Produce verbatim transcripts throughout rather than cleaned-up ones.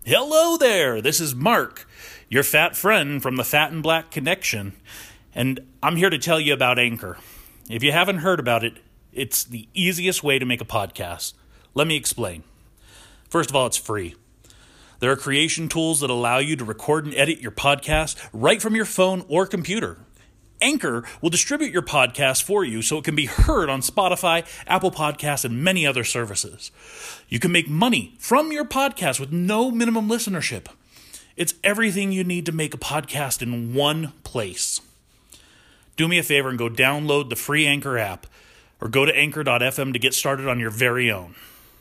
Hello there, this is Mark, your fat friend from the Fat and Black Connection, and I'm here to tell you about Anchor. If you haven't heard about it, it's the easiest way to make a podcast. Let me explain. First of all, it's free. There are creation tools that allow you to record and edit your podcast right from your phone or computer. Anchor will distribute your podcast for you so it can be heard on Spotify, Apple Podcasts, and many other services. You can make money from your podcast with no minimum listenership. It's everything you need to make a podcast in one place. Do me a favor and go download the free Anchor app or go to anchor dot f m to get started on your very own.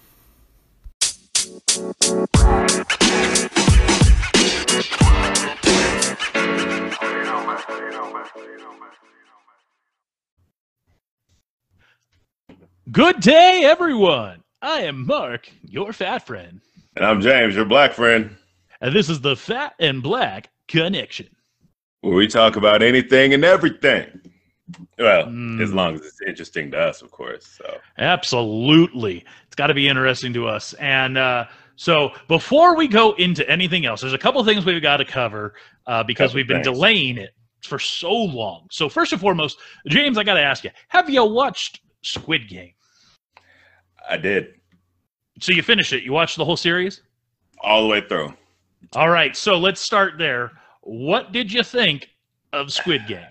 Good day, everyone. I am Mark, your fat friend. And I'm James, your black friend. And this is the Fat and Black Connection, Where we talk about anything and everything. Well, Mm. as long as it's interesting to us, of course. So Absolutely. It's got to be interesting to us. And uh, so before we go into anything else, there's a couple things we've got to cover uh, because Couple we've been things. delaying it for so long. So first and foremost, James, I got to ask you, have you watched Squid Game? I did So you finished it. You watched the whole series? all the way through. All right. So let's start there. What did you think of Squid Game?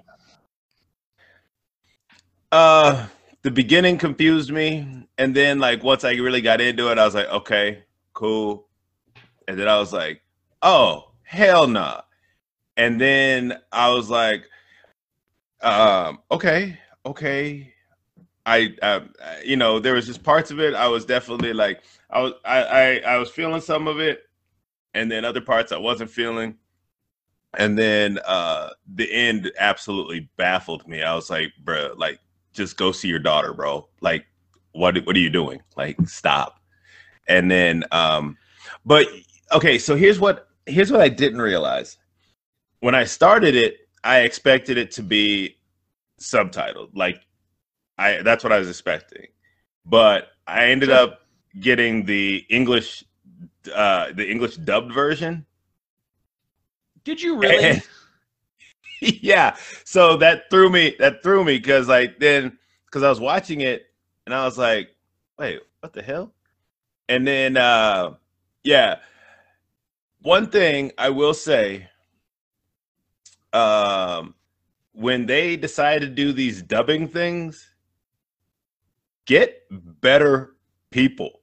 Uh, the beginning confused me, and then like once I really got into it, I was like, okay, cool. And then I was like, oh, hell nah. And then I was like, um, okay, okay. I, uh, you know, there was just parts of it. I was definitely like, I was, I, I, I was feeling some of it, and then other parts I wasn't feeling. And then uh, the end absolutely baffled me. I was like, bro, like, just go see your daughter, bro. Like, what, what are you doing? Like, stop. And then, um, but okay, so here's what, here's what I didn't realize. When I started it, I expected it to be subtitled, like. I, that's what I was expecting, but I ended up getting the English, uh, the English dubbed version. Did you really? Yeah, so that threw me. That threw me because like then because I was watching it and I was like, wait, what the hell? And then uh, yeah, one thing I will say, um, when they decided to do these dubbing things. Get better people.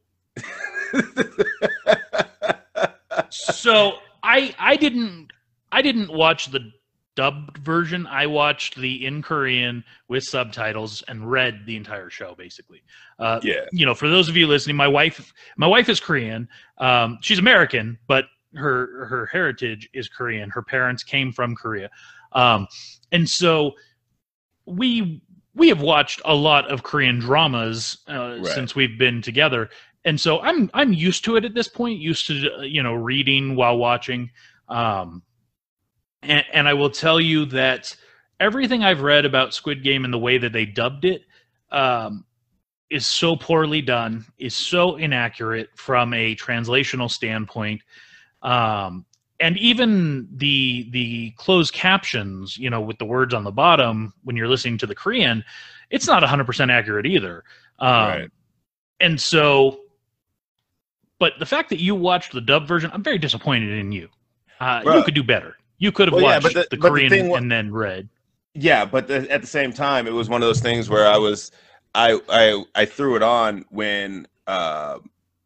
So I I didn't I didn't watch the dubbed version. I watched the in Korean with subtitles and read the entire show basically. Uh, Yeah. You know, for those of you listening, my wife my wife is Korean. Um, she's American, but her her heritage is Korean. Her parents came from Korea, um, and so we. We have watched a lot of Korean dramas uh, Right. since we've been together, and so I'm I'm used to it at this point. Used to uh, you know reading while watching, um, and, and I will tell you that everything I've read about Squid Game and the way that they dubbed it um, is so poorly done, is so inaccurate from a translational standpoint. Um, And even the the closed captions, you know, with the words on the bottom when you're listening to the Korean, it's not one hundred percent accurate either. Um, Right. And so, but the fact that you watched the dub version, I'm very disappointed in you. Uh, you Bruh. could do better. You could have Well, yeah, watched but the- the, but the Korean thing wa- and then read. Yeah, but the, at the same time, it was one of those things where I was, I I I threw it on when uh,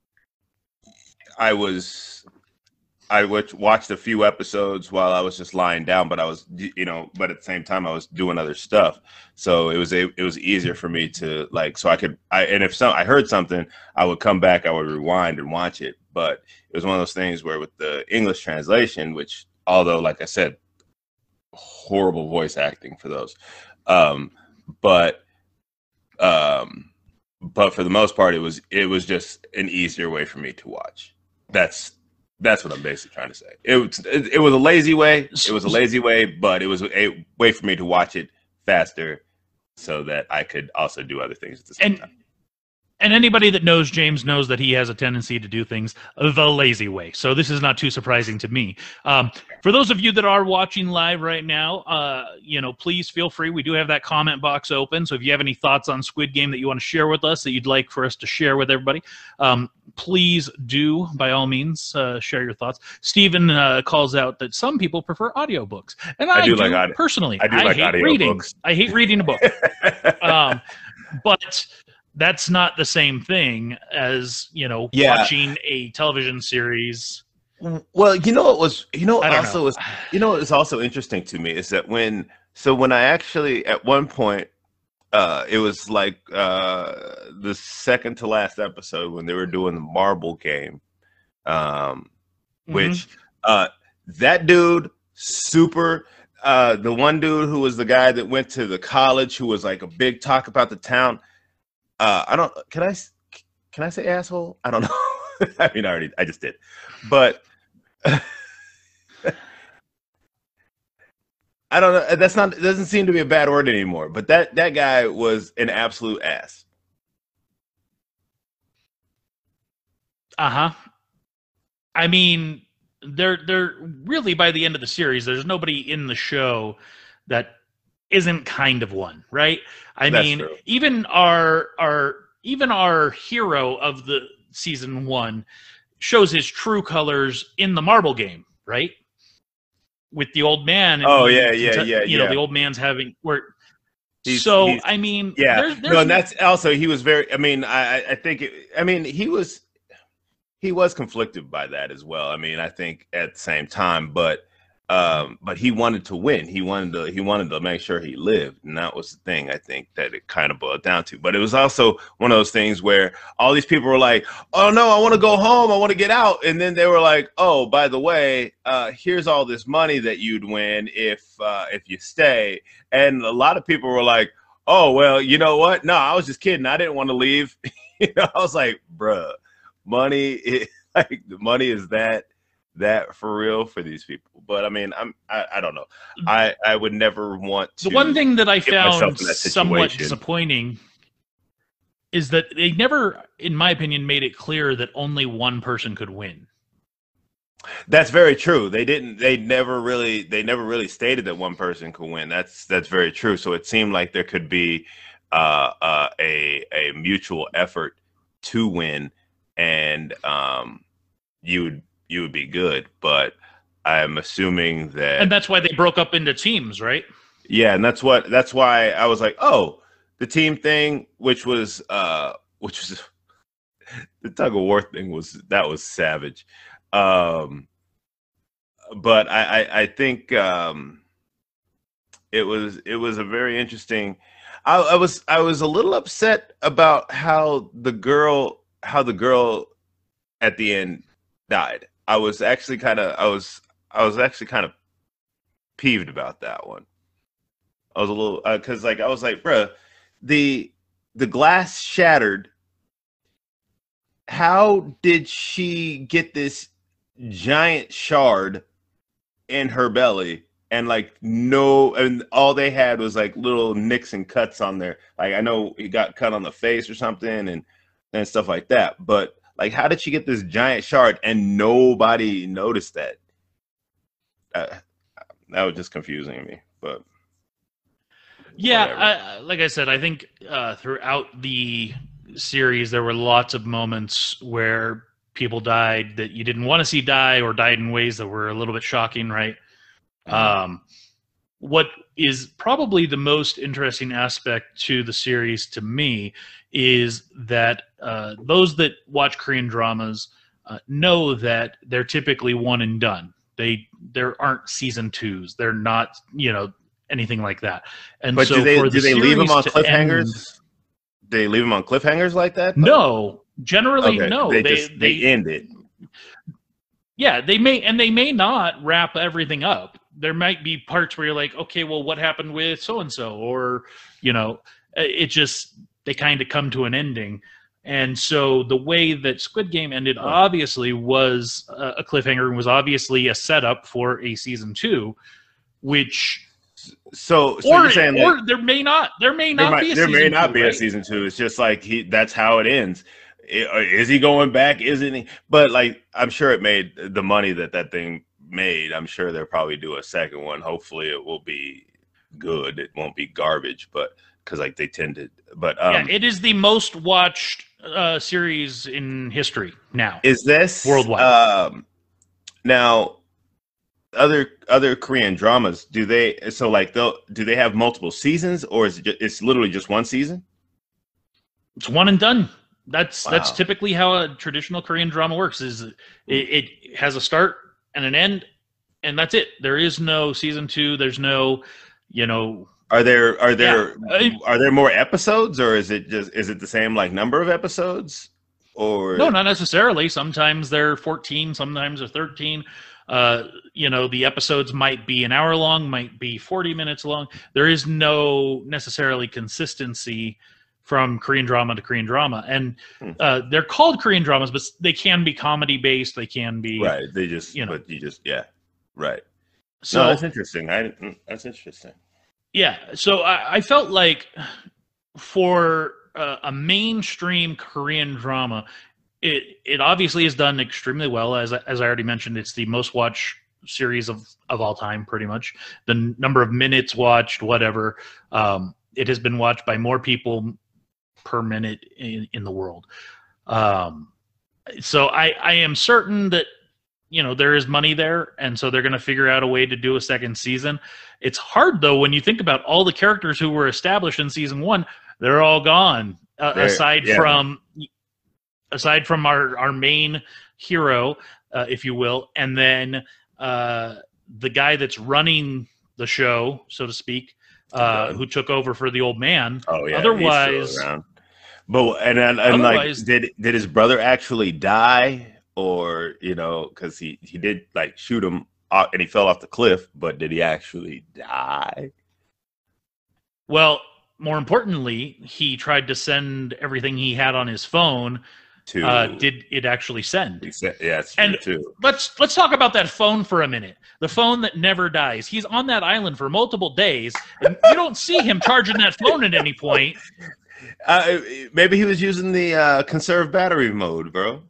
I was. I watch- watched a few episodes while I was just lying down, but I was, you know, but at the same time I was doing other stuff. So it was a, it was easier for me to like, so I could, I and if some I heard something, I would come back, I would rewind and watch it. But it was one of those things where with the English translation, which although like I said, horrible voice acting for those, um, but um, but for the most part, it was it was just an easier way for me to watch. That's That's what I'm basically trying to say. It was it, it was a lazy way. It was a lazy way, but it was a way for me to watch it faster, so that I could also do other things at the same And time. And anybody that knows James knows that he has a tendency to do things the lazy way. So this is not too surprising to me. Um, for those of you that are watching live right now, uh, you know, please feel free. We do have that comment box open. So if you have any thoughts on Squid Game that you want to share with us, that you'd like for us to share with everybody, um, please do, by all means, uh, share your thoughts. Stephen uh, calls out that some people prefer audiobooks. And I, I do, do like audio. personally. I do I like hate reading. Audiobooks. I hate reading a book. um, but... That's not the same thing as, you know, yeah. watching a television series. Well, you know, it was, you know, I also know. was, you know, it's also interesting to me is that when, so when I actually, at one point, uh, it was like uh, the second to last episode when they were doing the marble game, um, mm-hmm. which uh, that dude, super, uh, the one dude who was the guy that went to the college, who was like a big talk about the town. Uh, I don't. Can I? Can I say asshole? I don't know. I mean, I already. I just did, but I don't know. That's not. It doesn't seem to be a bad word anymore. But that that guy was an absolute ass. Uh huh. I mean, they're they're really by the end of the series. There's nobody in the show that isn't kind of one, right? I That's mean, true. even our our even our hero of the season one shows his true colors in the marble game, right? With the old man. And oh he, yeah, yeah, yeah. You yeah. know, the old man's having where. He's, so he's, I mean, yeah. There's, there's no, and that's also he was very. I mean, I I think it, I mean he was he was conflicted by that as well. I mean, I think at the same time, but. Um, but he wanted to win. He wanted to. He wanted to make sure he lived, and that was the thing. I think that it kind of boiled down to. But it was also one of those things where all these people were like, "Oh no, I want to go home. I want to get out." And then they were like, "Oh, by the way, uh, here's all this money that you'd win if uh, if you stay." And a lot of people were like, "Oh well, you know what? No, I was just kidding. I didn't want to leave." You know, I was like, "Bruh, money, is, like the money is that." that for real for these people. But I mean, I'm I, I don't know. I I would never want to. The one thing that I found that somewhat disappointing is that they never, in my opinion, made it clear that only one person could win. That's very true. They didn't. They never really. They never really stated that one person could win. That's that's very true. So it seemed like there could be uh, uh, a a mutual effort to win, and um, you would. you would be good, but I'm assuming that, and that's why they broke up into teams, right? Yeah, and that's what that's why I was like, oh, the team thing, which was uh, which was the tug of war thing was that was savage, um, but I I, I think um, it was it was a very interesting. I, I was I was a little upset about how the girl how the girl at the end died. I was actually kind of, I was, I was actually kind of peeved about that one. I was a little, uh, cause like, I was like, bruh, the, the glass shattered. How did she get this giant shard in her belly? And like, no, and all they had was like little nicks and cuts on there. Like, I know he got cut on the face or something and, and stuff like that. But like, how did she get this giant shard and nobody noticed that? Uh, that was just confusing me, but yeah, I, like I said, I think uh, throughout the series there were lots of moments where people died that you didn't want to see die, or died in ways that were a little bit shocking, right? Mm-hmm. Um, what is probably the most interesting aspect to the series to me is that uh, those that watch Korean dramas uh, know that they're typically one and done. They there aren't season twos. They're not, you know, anything like that. And but so do they for the do they leave them on cliffhangers? End, they leave them on cliffhangers like that? Though? No, generally okay. no. They, they just they, they end it. Yeah, they may, and they may not wrap everything up. There might be parts where you're like, okay, well, what happened with so and so, or you know, it just they kind of come to an ending. And so the way that Squid Game ended obviously was a cliffhanger and was obviously a setup for a season two, which So, so or you're saying or like, there may not there may there not might, be a there season may not two, be right? a season two. It's just like he. That's how it ends. I- Is he going back? Isn't he? But like, I'm sure it made the money that that thing made. I'm sure they'll probably do a second one. Hopefully, it will be good. It won't be garbage, but because like they tend to. But um, Yeah, it is the most watched uh, series in history now. is this worldwide. Um, now, other other Korean dramas, do they? So like, they'll do they have multiple seasons, or is it just, it's literally just one season? It's one and done. That's Wow. that's typically how a traditional Korean drama works. Is it, it has a start and an end, and that's it. There is no season two. There's no, you know. Are there are there Yeah. are there more episodes, or is it just is it the same like number of episodes? Or No, not necessarily. Sometimes they're fourteen, sometimes they're thirteen. Uh, you know, the episodes might be an hour long, might be forty minutes long. There is no necessarily consistency from Korean drama to Korean drama. And Hmm. uh, they're called Korean dramas, but they can be comedy based. They can be. right? They just you know. but you just yeah, right. So no, that's interesting. I mm, that's interesting. Yeah, so I, I felt like for uh, a mainstream Korean drama, it it obviously is done extremely well. As as I already mentioned, it's the most watched series of, of all time, pretty much. The n- number of minutes watched, whatever, um, it has been watched by more people per minute in, in the world. Um, so I, I am certain that, you know, there is money there, and so they're going to figure out a way to do a second season. It's hard, though, when you think about all the characters who were established in season one. They're all gone, uh, They're- aside yeah. from aside from our, our main hero, uh, if you will, and then uh, the guy that's running the show, so to speak, uh, Okay. who took over for the old man. Oh yeah. he's Otherwise- still around. But and and, and like, Otherwise- did did his brother actually die, or you know, because he he did like shoot him off, and he fell off the cliff, but did he actually die? Well, more importantly, he tried to send everything he had on his phone. To Uh, did it actually send? he said, yeah, it's true And- too. Let's let's talk about that phone for a minute. The phone that never dies. He's on that island for multiple days, and you don't see him charging that phone at any point. Uh, maybe he was using the uh, conserve battery mode, bro.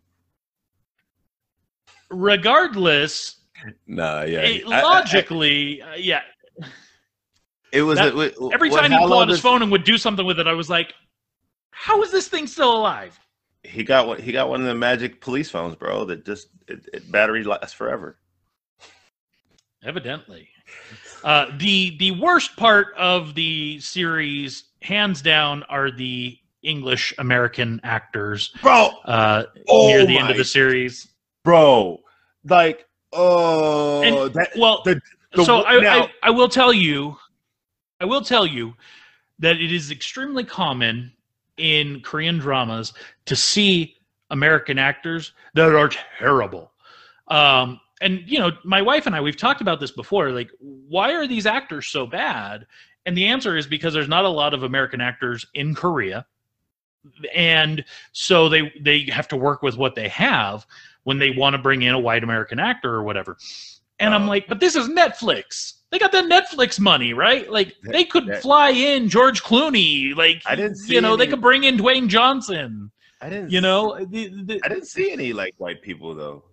Regardless, Nah, yeah. it- I- I- I- logically, uh, yeah. it was that- a, wait, Every what- time he how pulled long out his does- phone and would do something with it, I was like, "How is this thing still alive?" He got one. He got one of the magic police phones, bro. That just it, it battery lasts forever. Evidently. Uh, the the worst part of the series, hands down, are the English American actors. Bro, Uh, Oh near the end my- of the series. bro, like oh, And- that Well, the, the so I, now, I, I will tell you, I will tell you that it is extremely common in Korean dramas to see American actors that are terrible. Um, and you know, my wife and I, we've talked about this before. Like, why are these actors so bad? And the answer is because there's not a lot of American actors in Korea, and so they they have to work with what they have when they want to bring in a white American actor or whatever. And I'm Oh. like, but this is Netflix. They got the Netflix money, right? Like they could That- fly in George Clooney. Like I didn't see you know, they any- could bring in Dwayne Johnson. I didn't. You know, the, the, I didn't see any like white people though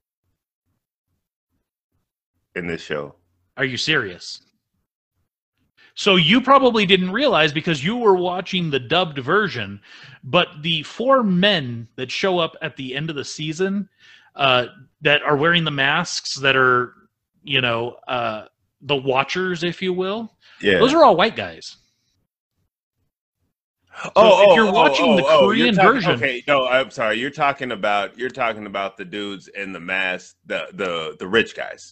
in this show. are you serious? So you probably didn't realize because you were watching the dubbed version, but the four men that show up at the end of the season uh, that are wearing the masks that are, you know, uh, the Watchers, if you will, Yeah. those are all white guys. oh, if oh, you're oh, watching oh, the oh, Korean you're talking- version- Okay, no, I'm sorry. You're talking about you're talking about the dudes in the mask, the the the rich guys.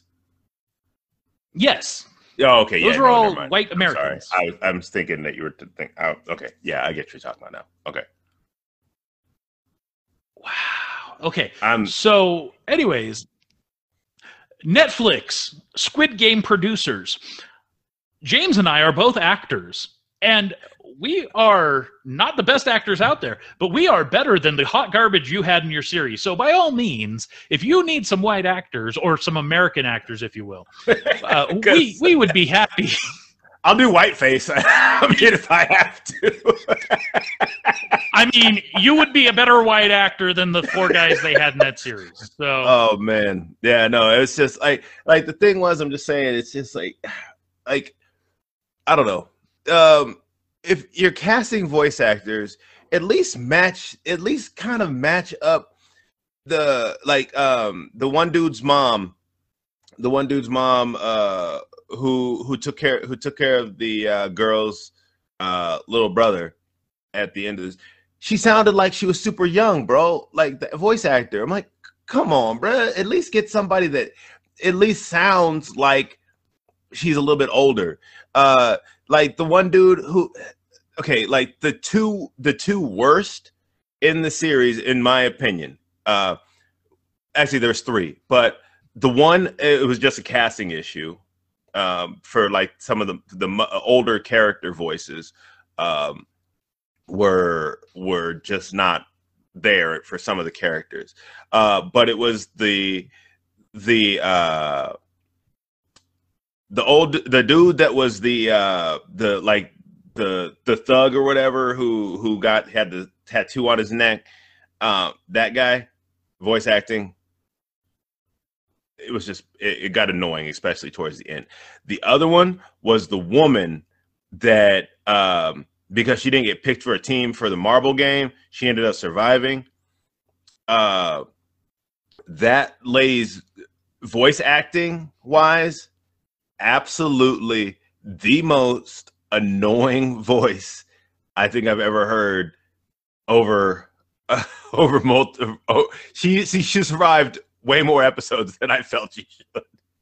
Yes. Oh, okay. Those yeah, are no, all never mind. white I'm sorry. Americans. I was, I'm thinking that you were to think. Oh, okay. Yeah, I get what you're talking about now. Okay. Wow. Okay. I'm. So, anyways, Netflix, Squid Game producers. James and I are both actors, and we are not the best actors out there, but we are better than the hot garbage you had in your series. So, by all means, if you need some white actors or some American actors, if you will, uh, we we would be happy. I'll do whiteface. I mean, if I have to. I mean, you would be a better white actor than the four guys they had in that series. So. Oh man, yeah, no, it's just like, like the thing was, I'm just saying, it's just like, like, I don't know. Um, if you're casting voice actors, at least match, at least kind of match up the like, um, the one dude's mom, the one dude's mom, uh. who who took care who took care of the uh, girl's uh, little brother at the end of this. She sounded like she was super young, bro. Like the voice actor. I'm like, come on, bro. At least get somebody that at least sounds like she's a little bit older. Uh, like the one dude who, okay, like the two the two worst in the series, in my opinion. Uh, actually, there's three, but the one, it was just a casting issue. Um, for like some of the the older character voices um, were were just not there for some of the characters, uh, but it was the the uh, the old the dude that was the uh, the like the the thug or whatever who who got had the tattoo on his neck. Uh, that guy, voice acting. It was just, it, it got annoying, especially towards the end. The other one was the woman that, um, because she didn't get picked for a team for the marble game, she ended up surviving. Uh, that lady's voice acting wise, absolutely the most annoying voice I think I've ever heard over, uh, over multiple, oh, she, she, she survived way more episodes than I felt she should.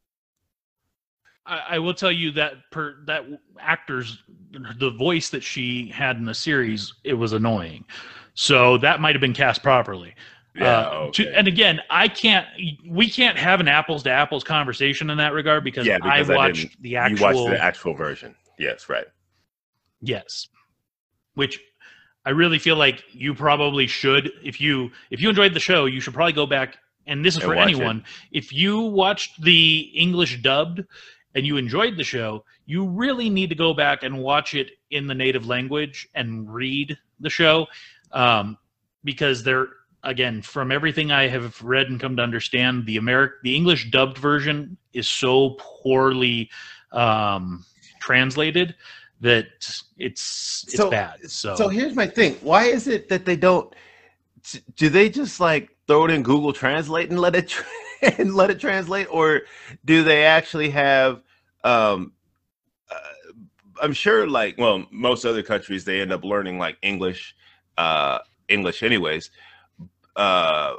I, I will tell you that per that actor's the voice that she had in the series, it was annoying. So that might have been cast properly. Yeah. Uh, okay. to, and again, I can't. We can't have an apples to apples conversation in that regard because, yeah, because I I watched the actual. You watched the actual version. Yes, right. Yes, which I really feel like you probably should. If you if you enjoyed the show, you should probably go back. And this is And for watch anyone. It. If you watched the English dubbed and you enjoyed the show, you really need to go back and watch it in the native language and read the show. Um, because they're, again, from everything I have read and come to understand, the Ameri- the English dubbed version is so poorly um, translated that it's it's so, bad. So. so here's my thing. Why is it that they don't, do they just like throw it in Google Translate and let it tra- and let it translate, or do they actually have? Um, uh, I'm sure, like, well, most other countries they end up learning like English, uh, English anyways, uh,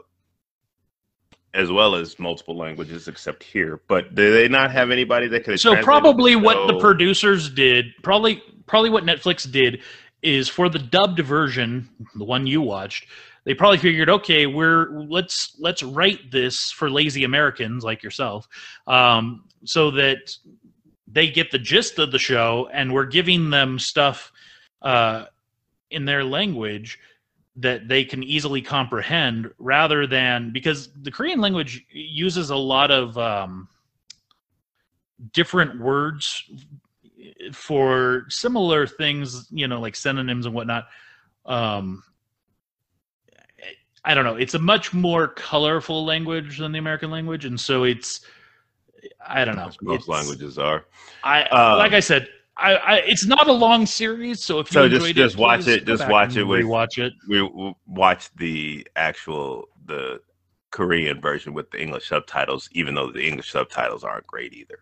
as well as multiple languages, except here. But do they not have anybody that could? So probably what the producers did, probably probably what Netflix did, is for the dubbed version, the one you watched. They probably figured, okay, we're let's let's write this for lazy Americans like yourself, um, so that they get the gist of the show, and we're giving them stuff uh, in their language that they can easily comprehend, rather than, because the Korean language uses a lot of um, different words for similar things, you know, like synonyms and whatnot. Um, I don't know. It's a much more colorful language than the American language, and so it's, I don't know. Most, most it's, languages are. I um, like I said, I, I it's not a long series, so if you so enjoyed just it, just watch please it. go Just back watch and it with rewatch it. We we watch the actual the Korean version with the English subtitles, even though the English subtitles aren't great either.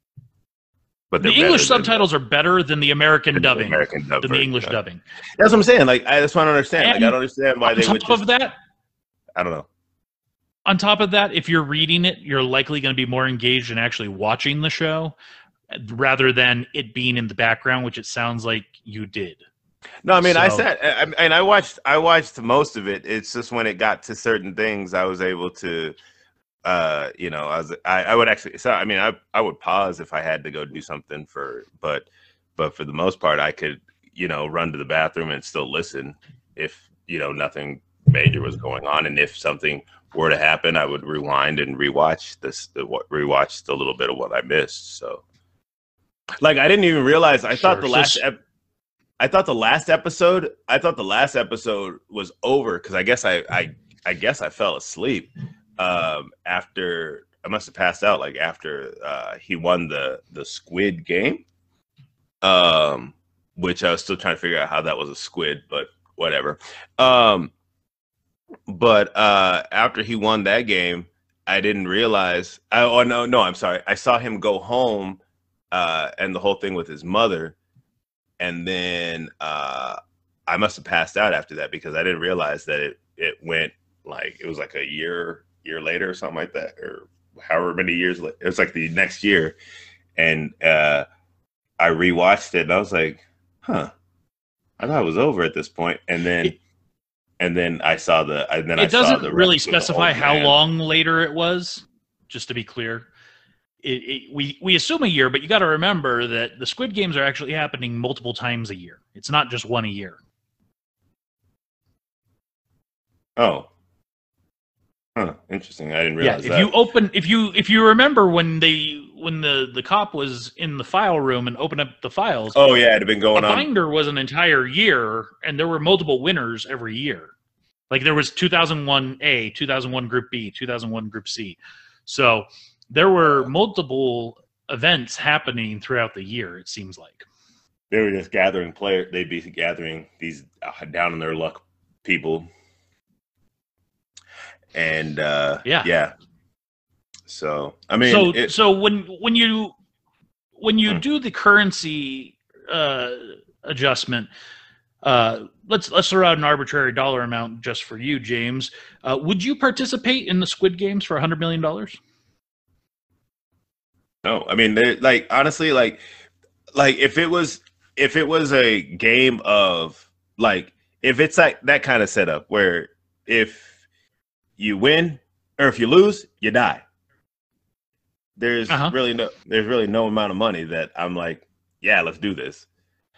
But The English subtitles are better than the American dubbing. American dub than the version, English yeah. dubbing. That's what I'm saying. Like, I just want to understand. And like, I don't understand why on they top would just. of that, I don't know. on top of that, if you're reading it, you're likely going to be more engaged in actually watching the show rather than it being in the background, which it sounds like you did. No, I mean, So- I said, I, and I watched, I watched most of it. It's just when it got to certain things, I was able to, uh, you know, I was, I, I would actually, so I mean, I, I would pause if I had to go do something for, but, but for the most part, I could, you know, run to the bathroom and still listen if, you know, nothing major was going on, and if something were to happen, I would rewind and rewatch this, the rewatch the little bit of what I missed. So. Like I didn't even realize. I Sure. thought the So last. s- Ep- I thought the last episode. I thought the last episode was over because I guess I, I I guess I fell asleep um, after I must have passed out like after uh, he won the the squid game. Um, which I was still trying to figure out how that was a squid, but whatever. Um, but uh, after he won that game, I didn't realize. I, oh no, no, I'm sorry. I saw him go home uh, and the whole thing with his mother, and then uh, I must have passed out after that because I didn't realize that it it went like it was like a year year later or something like that, or however many years later. It was like the next year, and uh, I rewatched it and I was like, huh, I thought it was over at this point. And then, It- and then I saw the, and then I it saw doesn't the really rest with the specify old how man. long later it was. Just to be clear, it, it, we we assume a year, but you got to remember that the Squid Games are actually happening multiple times a year. It's not just one a year. Oh, huh, interesting. I didn't Yeah, realize if that. you open, if you if you remember when they when the the cop was in the file room and opened up the files, oh yeah, it had been a going on. binder was an entire year, and there were multiple winners every year. Like there was two thousand one A, two thousand one Group B, two thousand one Group C. So there were multiple events happening throughout the year, it seems like. They were just gathering player. They'd be gathering these uh, down in their luck people. And uh, Yeah. yeah. So I mean, so it, so when when you when you Hmm. do the currency uh, adjustment, uh, let's let's throw out an arbitrary dollar amount just for you, James. Uh, would you participate in the Squid Games for a hundred million dollars? no, I mean, they- like honestly, like like if it was if it was a game of like if it's like that kind of setup where if you win or if you lose, you die. There's Uh-huh. really no there's really no amount of money that I'm like, yeah, let's do this.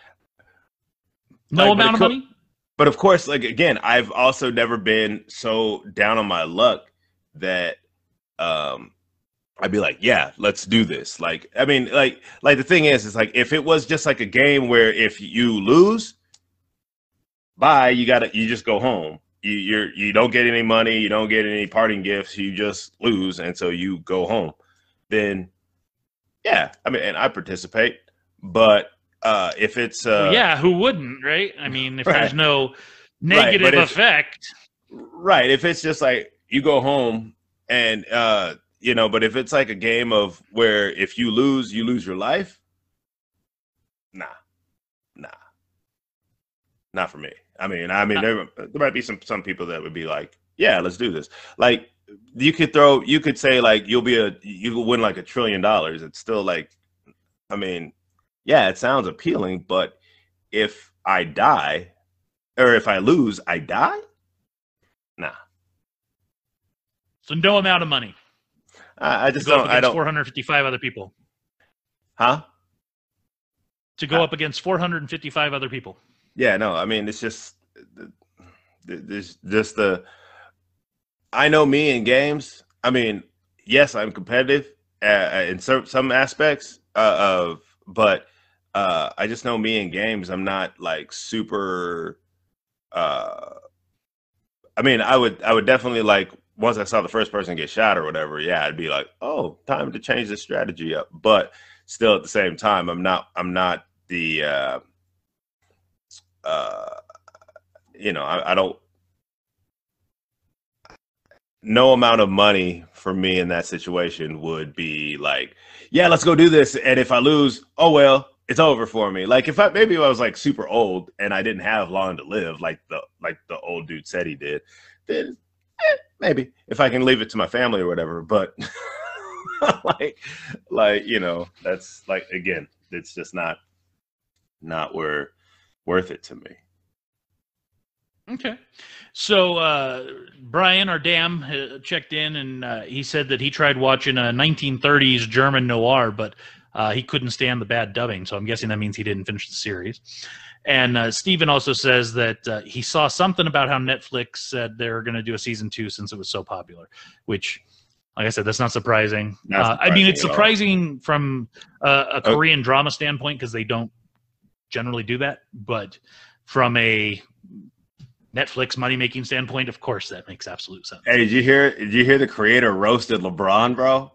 No Like, but amount it of could- money. But of course, like again, I've also never been so down on my luck that um I'd be like, yeah, let's do this. Like, I mean, like, like the thing is, is like if it was just like a game where if you lose, bye, you gotta, you just go home. You you're you don't get any money, you don't get any parting gifts, you just lose, and so you go home. Then, yeah, I mean, and I participate, but uh if it's uh Well, yeah, who wouldn't, right? I mean, if Right. there's no but negative if- effect, right, if it's just like you go home and uh you know, but if it's like a game of where if you lose, you lose your life, nah, nah, not for me. I mean, I mean, there there might be some some people that would be like, yeah, let's do this. Like, you could throw, you could say like you'll be a, you will win like a trillion dollars. It's still like, I mean, yeah, it sounds appealing, but if I die, or if I lose, I die. Nah, so no amount of money I, I to just go up don't. I against don't. four hundred fifty-five other people. Huh? To go Uh, up against four hundred fifty-five other people. Yeah, no, I mean, it's just, there's just the, I know me in games. I mean, yes, I'm competitive uh, in some, some aspects uh, of, but uh, I just know me in games. I'm not like super, uh, I mean, I would, I would definitely like, once I saw the first person get shot or whatever, yeah, I'd be like, oh, time to change this strategy up. But still at the same time, I'm not, I'm not the, uh, uh, you know, I, I don't, no amount of money for me in that situation would be like, yeah, let's go do this. And if I lose, oh, well, it's over for me. Like if I, maybe if I was like super old and I didn't have long to live, like the, like the old dude said he did, then eh, maybe if I can leave it to my family or whatever, but like, like, you know, that's like, again, it's just not, not where worth it to me. Okay. So uh, Brian, our dam, uh, checked in, and uh, he said that he tried watching a nineteen thirties German noir, but uh, he couldn't stand the bad dubbing. So I'm guessing that means he didn't finish the series. And uh, Steven also says that uh, he saw something about how Netflix said they were going to do a season two since it was so popular, which Like I said, that's not surprising. Not uh, I mean, surprising it's at all. surprising from uh, a Oh. Korean drama standpoint because they don't generally do that. But from a Netflix money-making standpoint, of course, that makes absolute sense. Hey, did you hear? Did you hear the creator roasted LeBron, bro?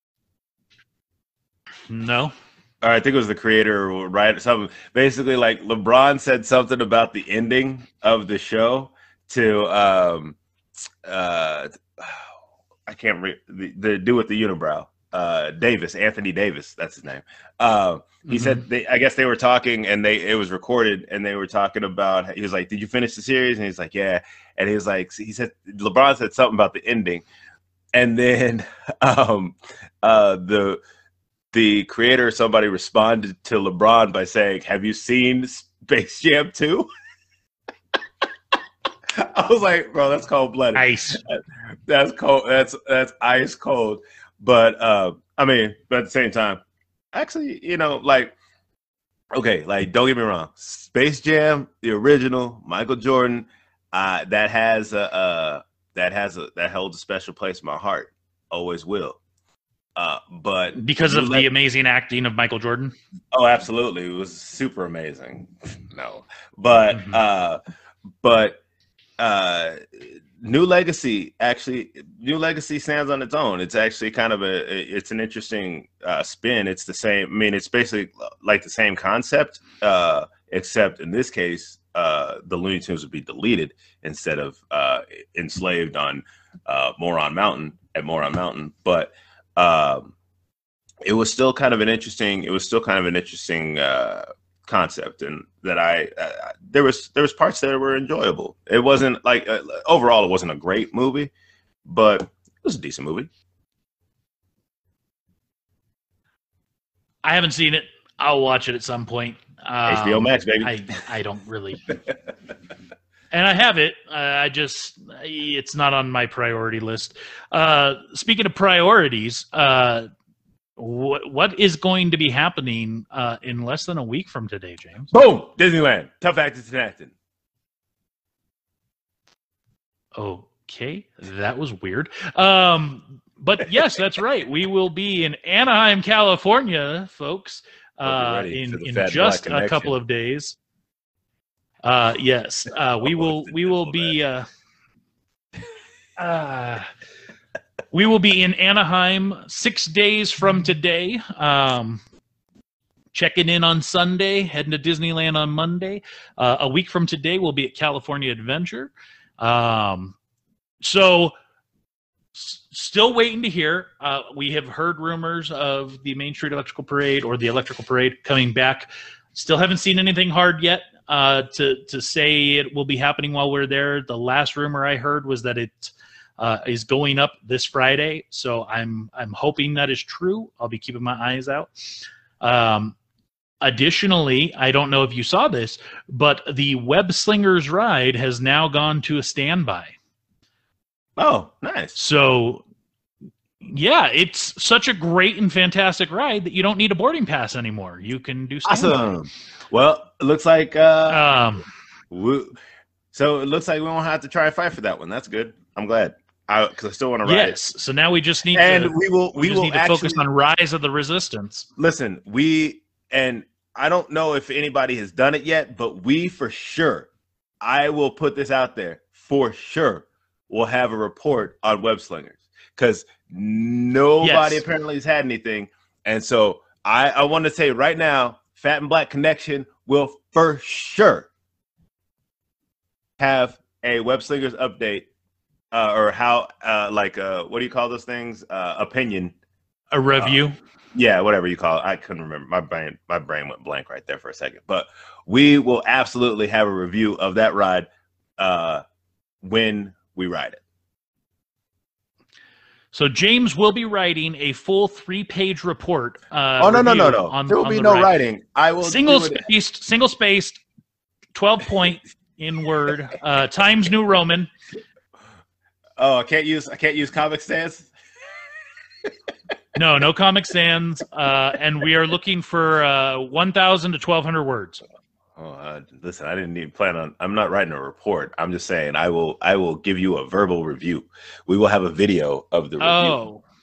No. Or I think it was the creator or right something. Basically, like LeBron said something about the ending of the show to um uh I can't re- the, the dude with the unibrow. Uh Davis, Anthony Davis, that's his name. Uh, he Mhm. said they I guess they were talking and they it was recorded and they were talking about he was like, did you finish the series? And he's like, yeah. And he was like, he said LeBron said something about the ending. And then um uh the the creator or somebody responded to LeBron by saying, have you seen Space Jam two? I was like, bro, that's cold blooded. Nice. That's cold. That's that's ice cold. But uh, I mean, but at the same time, actually, you know, like, okay, like, don't get me wrong, Space Jam, the original, Michael Jordan, uh, that has a uh, that has a that holds a special place in my heart. Always will. Uh, but Because you of let- the amazing acting of Michael Jordan. Oh, absolutely. It was super amazing. No. But Mhm. uh but uh New Legacy actually New Legacy stands on its own. It's actually kind of a it's an interesting uh spin. It's the same I mean it's basically like the same concept uh except in this case uh the Looney Tunes would be deleted instead of uh enslaved on uh Moron Mountain at Moron Mountain. But um it was still kind of an interesting it was still kind of an interesting uh concept, and that I uh, there was there was parts that were enjoyable. It wasn't like uh, overall it wasn't a great movie, but it was a decent movie. I haven't seen it. I'll watch it at some point. Um, H B O Max, baby. I, I don't really. And I have it. Uh, I just, it's not on my priority list. Uh, speaking of priorities, uh, what what is going to be happening uh, in less than a week from today, James? Boom! Disneyland. Tough Actors in Acton. Okay, that was weird. Um, but yes, that's right. We will be in Anaheim, California, folks, Hope you're uh, ready in for the in Fat just Black a couple Connection. of days. Uh, yes, uh, we will. We will be. Uh, uh, we will be in Anaheim six days from today. Um, checking in on Sunday, heading to Disneyland on Monday. Uh, a week from today, we'll be at California Adventure. Um, so s- still waiting to hear. Uh, we have heard rumors of the Main Street Electrical Parade or the Electrical Parade coming back. Still haven't seen anything hard yet uh, to, to say it will be happening while we're there. The last rumor I heard was that it uh, is going up this Friday. So I'm, I'm hoping that is true. I'll be keeping my eyes out. Um, Additionally, I don't know if you saw this, but the Web Slingers ride has now gone to a standby. Oh, nice. So, yeah, it's such a great and fantastic ride that you don't need a boarding pass anymore. You can do standby. Awesome. Well, it looks like uh, Um, we, so it looks like we won't have to try and fight for that one. That's good. I'm glad. I because I still want to ride yes. So now we just need it. And to we will we, we just will need to actually focus on Rise of the Resistance. listen. We and I don't know if anybody has done it yet, but we for sure, I will put this out there for sure. We'll have a report on Web Slingers because nobody Yes. apparently has had anything, and so I I want to say right now, Fat and Black Connection will for sure have a Web Slingers update, uh, or how uh, like uh, what do you call those things? Uh, opinion. A review. Yeah, whatever you call it. I couldn't remember. My brain, my brain went blank right there for a second. But we will absolutely have a review of that ride uh, when we ride it. So James will be writing a full three-page report. Uh, oh no, no, no, review no! On, there will on be the no ride. writing. I will Single do it- spaced, single spaced, twelve point in Word, uh, Times New Roman. Oh, I can't use. I can't use Comic Sans. No, no Comic Sans, uh, and we are looking for uh, one thousand to twelve hundred words. Oh, uh, listen, I didn't even plan on. I'm not writing a report. I'm just saying I will. I will give you a verbal review. We will have a video of the review. Oh,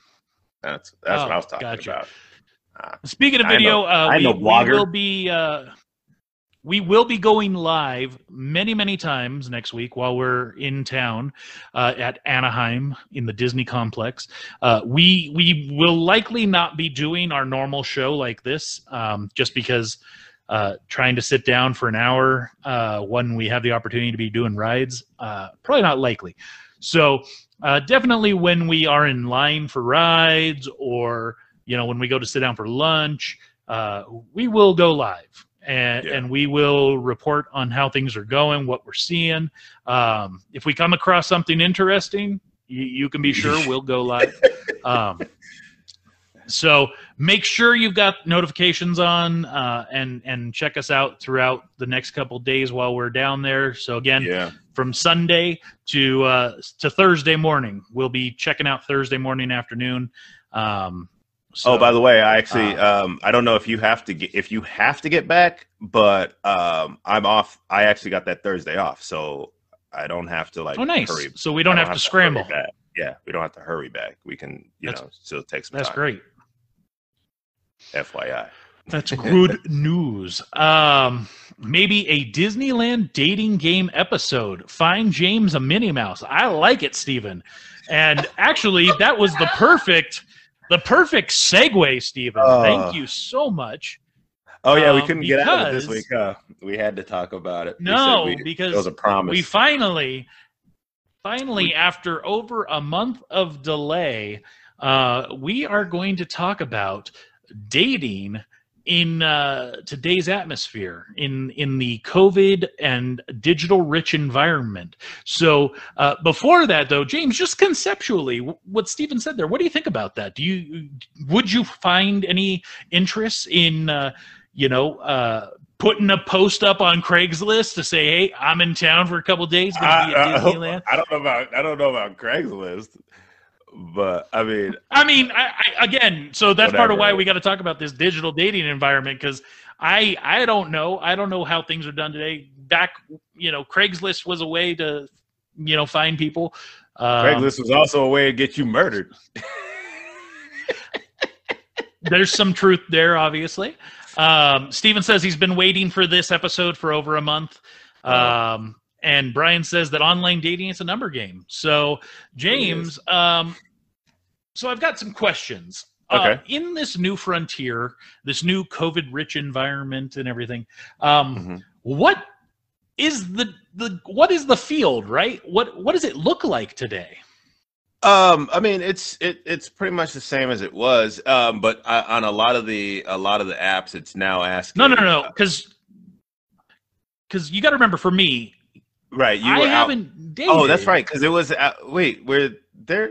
That's that's Oh, what I was talking gotcha. about. Uh, Speaking of I video, know- uh, I we, know we blogger. will be uh, we will be going live many, many times next week while we're in town uh, at Anaheim in the Disney complex. Uh, we we will likely not be doing our normal show like this, um, just because uh, trying to sit down for an hour uh, when we have the opportunity to be doing rides, uh, probably not likely. So uh, definitely when we are in line for rides, or you know when we go to sit down for lunch, uh, we will go live. And, Yeah. and we will report on how things are going, what we're seeing. Um, if we come across something interesting, you, you can be sure we'll go live. Um, so make sure you've got notifications on uh, and and check us out throughout the next couple days while we're down there. So again, Yeah. from Sunday to uh, to Thursday morning, we'll be checking out Thursday morning, afternoon. Um, So, oh, by the way, I actually uh, um, I don't know if you have to get if you have to get back, but um, I'm off. I actually got that Thursday off, so I don't have to like oh, nice. hurry. So we don't, I have, to hurry scramble. back. Yeah, we don't have to hurry back. We can, you That's- know, still take some That's time. great. F Y I. That's good news. Um, maybe a Disneyland dating game episode. Find James a Minnie Mouse. I like it, Steven. And actually, that was the perfect, the perfect segue, Steven. Uh, Thank you so much. Oh yeah, we Um, couldn't get out of it this because- week. Huh? We had to talk about it. We No, said we- because it was a promise. We finally, finally, after over a month of delay, uh, we are going to talk about dating in uh, today's atmosphere, in in the COVID and digital rich environment. So uh, before that, though, James, just conceptually, w- what Stephen said there, what do you think about that? Do you would you find any interest in uh, you know uh, putting a post up on Craigslist to say, "Hey, I'm in town for a couple days, going to be at I, I hope- Disneyland"? I don't know about I don't know about Craigslist, but I mean, I mean, I, I, again, so that's part of Whatever. why we got to talk about this digital dating environment, because I I don't know. I don't know how things are done today. Back, you know, Craigslist was a way to, you know, find people. Um, Craigslist was also a way to get you murdered. There's some truth there, obviously. Um, Steven says he's been waiting for this episode for over a month. Um, and Brian says that online dating is a number game. So, James, um, so I've got some questions. Uh, Okay. in this new frontier, this new COVID-rich environment and everything, um, Mhm. what is the the what is the field, right? What what does it look like today? Um, I mean, it's it, it's pretty much the same as it was. Um, but I, on a lot of the a lot of the apps, it's now asking. No, no, no, no, because because you got to remember, for me, Right, you I were out. haven't dated. Oh, that's right. Because it was. Uh, wait, were there?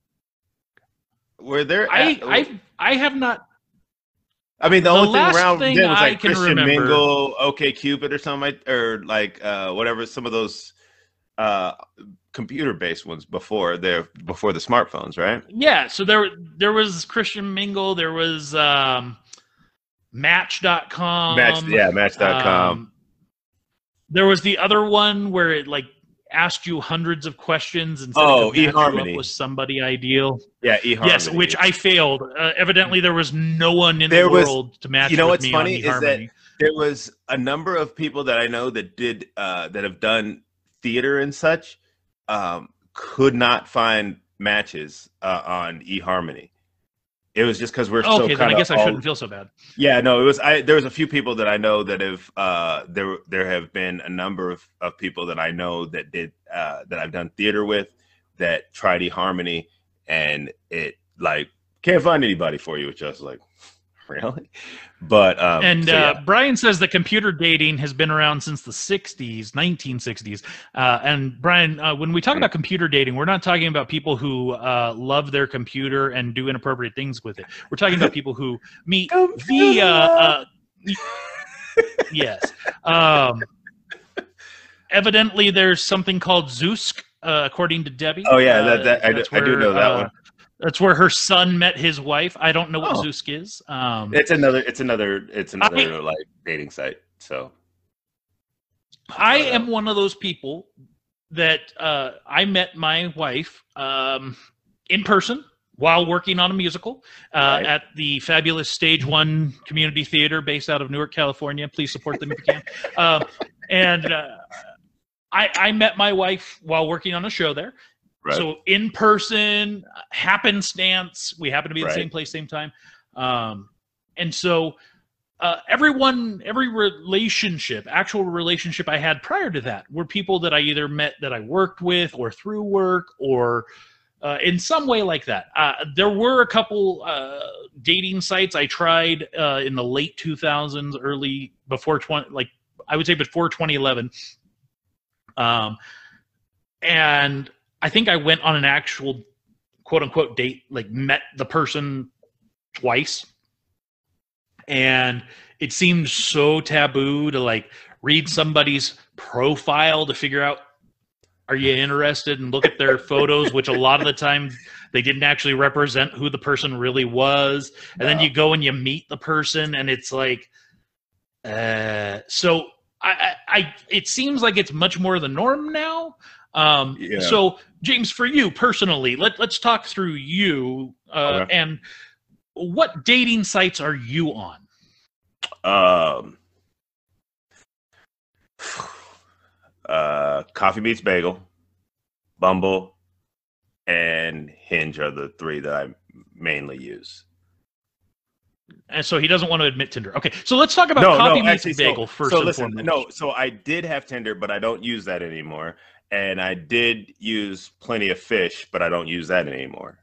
Were there? I uh, I I have not. I mean, the, the only thing last around thing then was I like can Christian remember- Mingle, OK Cupid, or something, like, or like uh, whatever. Some of those uh, computer-based ones before there, before the smartphones, right? Yeah, so there there was Christian Mingle, there was um, Match dot com. Match, yeah, Match dot com. Um, there was the other one where it like asked you hundreds of questions and said Oh, it could match you eHarmony. up with somebody ideal. yeah, eHarmony. Yes, which I failed. Uh, evidently, there was no one in There the was- world to match you know with what's me funny on is that eHarmony. there was a number of people that I know that did uh, that have done theater and such, um, could not find matches uh, on eHarmony. It was just because we're so Okay, then kind I of guess I all- shouldn't feel so bad. Yeah, no, it was. I there was a few people that I know that have. Uh, there there have been a number of, of people that I know that did uh, that I've done theater with that tried eHarmony, and it like can't find anybody for you. Which I was like, really? But um, And so, uh, yeah. Brian says that computer dating has been around since the sixties, nineteen sixties. Uh, and Brian, uh, when we talk Mm. about computer dating, we're not talking about people who uh, love their computer and do inappropriate things with it. We're talking about people who meet via. Uh, yes. Um, evidently, there's something called Zoosk, uh, according to Debbie. Oh yeah, Uh, that, that I, do, that's I do where, know that uh, one. That's where her son met his wife. I don't know what Oh. Zoosk is. Um, It's another. It's another. It's another like dating site. So I am one of those people that uh, I met my wife um, in person while working on a musical uh, Right. at the fabulous Stage One Community Theater based out of Newark, California. Please support them if you can. Uh, and uh, I, I met my wife while working on a show there. Right. So in person, happenstance, we happen to be in Right. the same place, same time. Um, and so uh, everyone, every relationship, actual relationship I had prior to that were people that I either met that I worked with or through work or uh, in some way like that. Uh, there were a couple uh, dating sites I tried uh, in the late two thousands, early, before twenty, like I would say before twenty eleven. Um, and I think I went on an actual quote unquote date, like met the person twice. And it seemed so taboo to like read somebody's profile to figure out, are you interested, and look at their photos, which a lot of the time they didn't actually represent who the person really was. And No. then you go and you meet the person and it's like, uh, so I, I, I, it seems like it's much more the norm now. Um, Yeah. So James, for you personally, let, let's talk through you uh, Okay. and what dating sites are you on? Um, uh, Coffee Meets Bagel, Bumble, and Hinge are the three that I mainly use. And so he doesn't want to admit Tinder. Okay, so let's talk about No, Coffee no, Meets actually, Bagel so, first so and listen, foremost. no, so I did have Tinder, but I don't use that anymore. And I did use Plenty of Fish, but I don't use that anymore.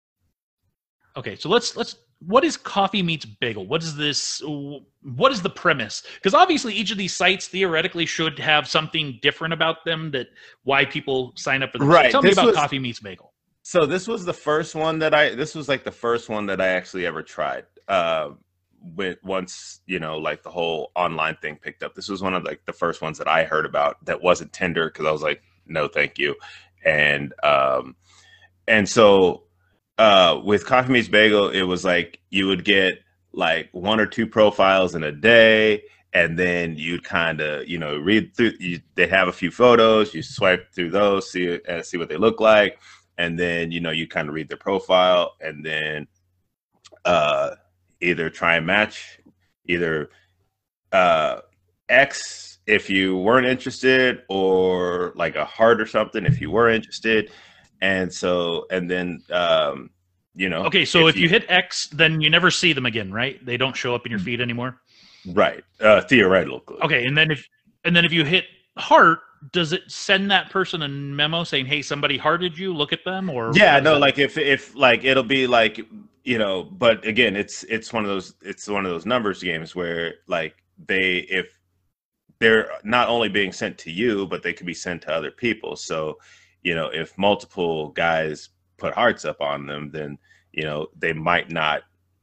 Okay, so let's let's. What is Coffee Meets Bagel? What is this? What is the premise? Because obviously, each of these sites theoretically should have something different about them that why people sign up for them. So Right, tell me this about was- Coffee Meets Bagel. So this was the first one that I. This was like the first one that I actually ever tried. Uh, with once you know, like the whole online thing picked up. This was one of like the first ones that I heard about that wasn't Tinder, because I was like, no, thank you. And um, and so uh, with Coffee Meets Bagel, it was like you would get like one or two profiles in a day, and then you'd kind of you know read through. You, they have a few photos. You swipe through those, see uh, see what they look like. And then, you know, you kind of read their profile and then uh, either try and match, either uh, X if you weren't interested, or like a heart or something if you were interested. And so, and then, um, you know. Okay, so if, if you, you hit X, then you never see them again, right? They don't show up in your feed anymore? Right. Uh, theoretically. Okay, and then if and then if you hit heart, does it send that person a memo saying, hey, somebody hearted you, look at them? Or yeah, no, like if if like it'll be like, you know, but again, it's it's one of those it's one of those numbers games where like they if they're not only being sent to you, but they could be sent to other people. So, you know, if multiple guys put hearts up on them, then, you know, they might not,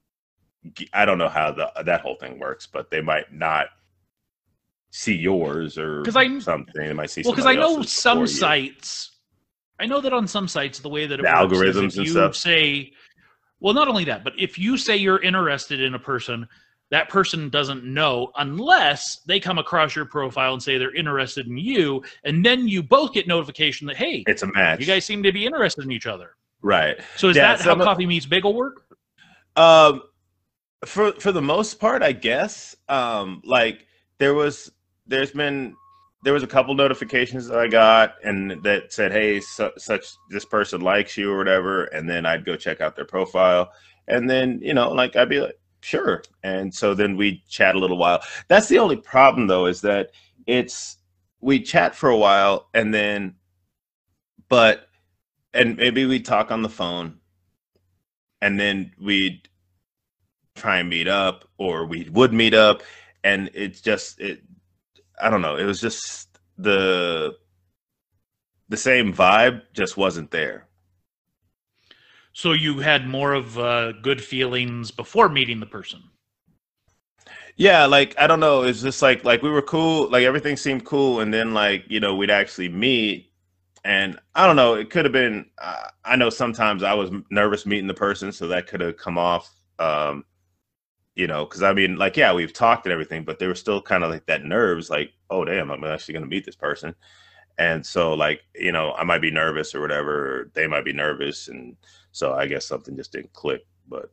I don't know how the that whole thing works, but they might not see yours or I, something. They might see. Well, because I know some you. sites. I know that on some sites the way that it the works algorithms is if and you stuff. Say, well, not only that, but if you say you're interested in a person, that person doesn't know unless they come across your profile and say they're interested in you, and then you both get notification that hey, it's a match. You guys seem to be interested in each other, right? So is yeah, that how of, Coffee Meets Bagel work? Um, for for the most part, I guess. Um, like there was. There's been there was a couple notifications that I got and that said, hey, su- such this person likes you or whatever, and then I'd go check out their profile, and then you know like I'd be like, sure, and so then we chat a little while. That's the only problem though, is that it's we chat for a while and then but and maybe we talk on the phone and then we'd try and meet up, or we would meet up, and it's just it I don't know. It was just the the same vibe just wasn't there. So you had more of uh, good feelings before meeting the person. Yeah, like I don't know. It's just like like we were cool. Like everything seemed cool, and then like you know we'd actually meet, and I don't know. It could have been. Uh, I know sometimes I was nervous meeting the person, so that could have come off. Um, You know, because I mean, like, yeah, we've talked and everything, but there was still kind of like that nerves, like, oh, damn, I'm actually going to meet this person. And so, like, you know, I might be nervous or whatever, or they might be nervous. And So I guess something just didn't click. But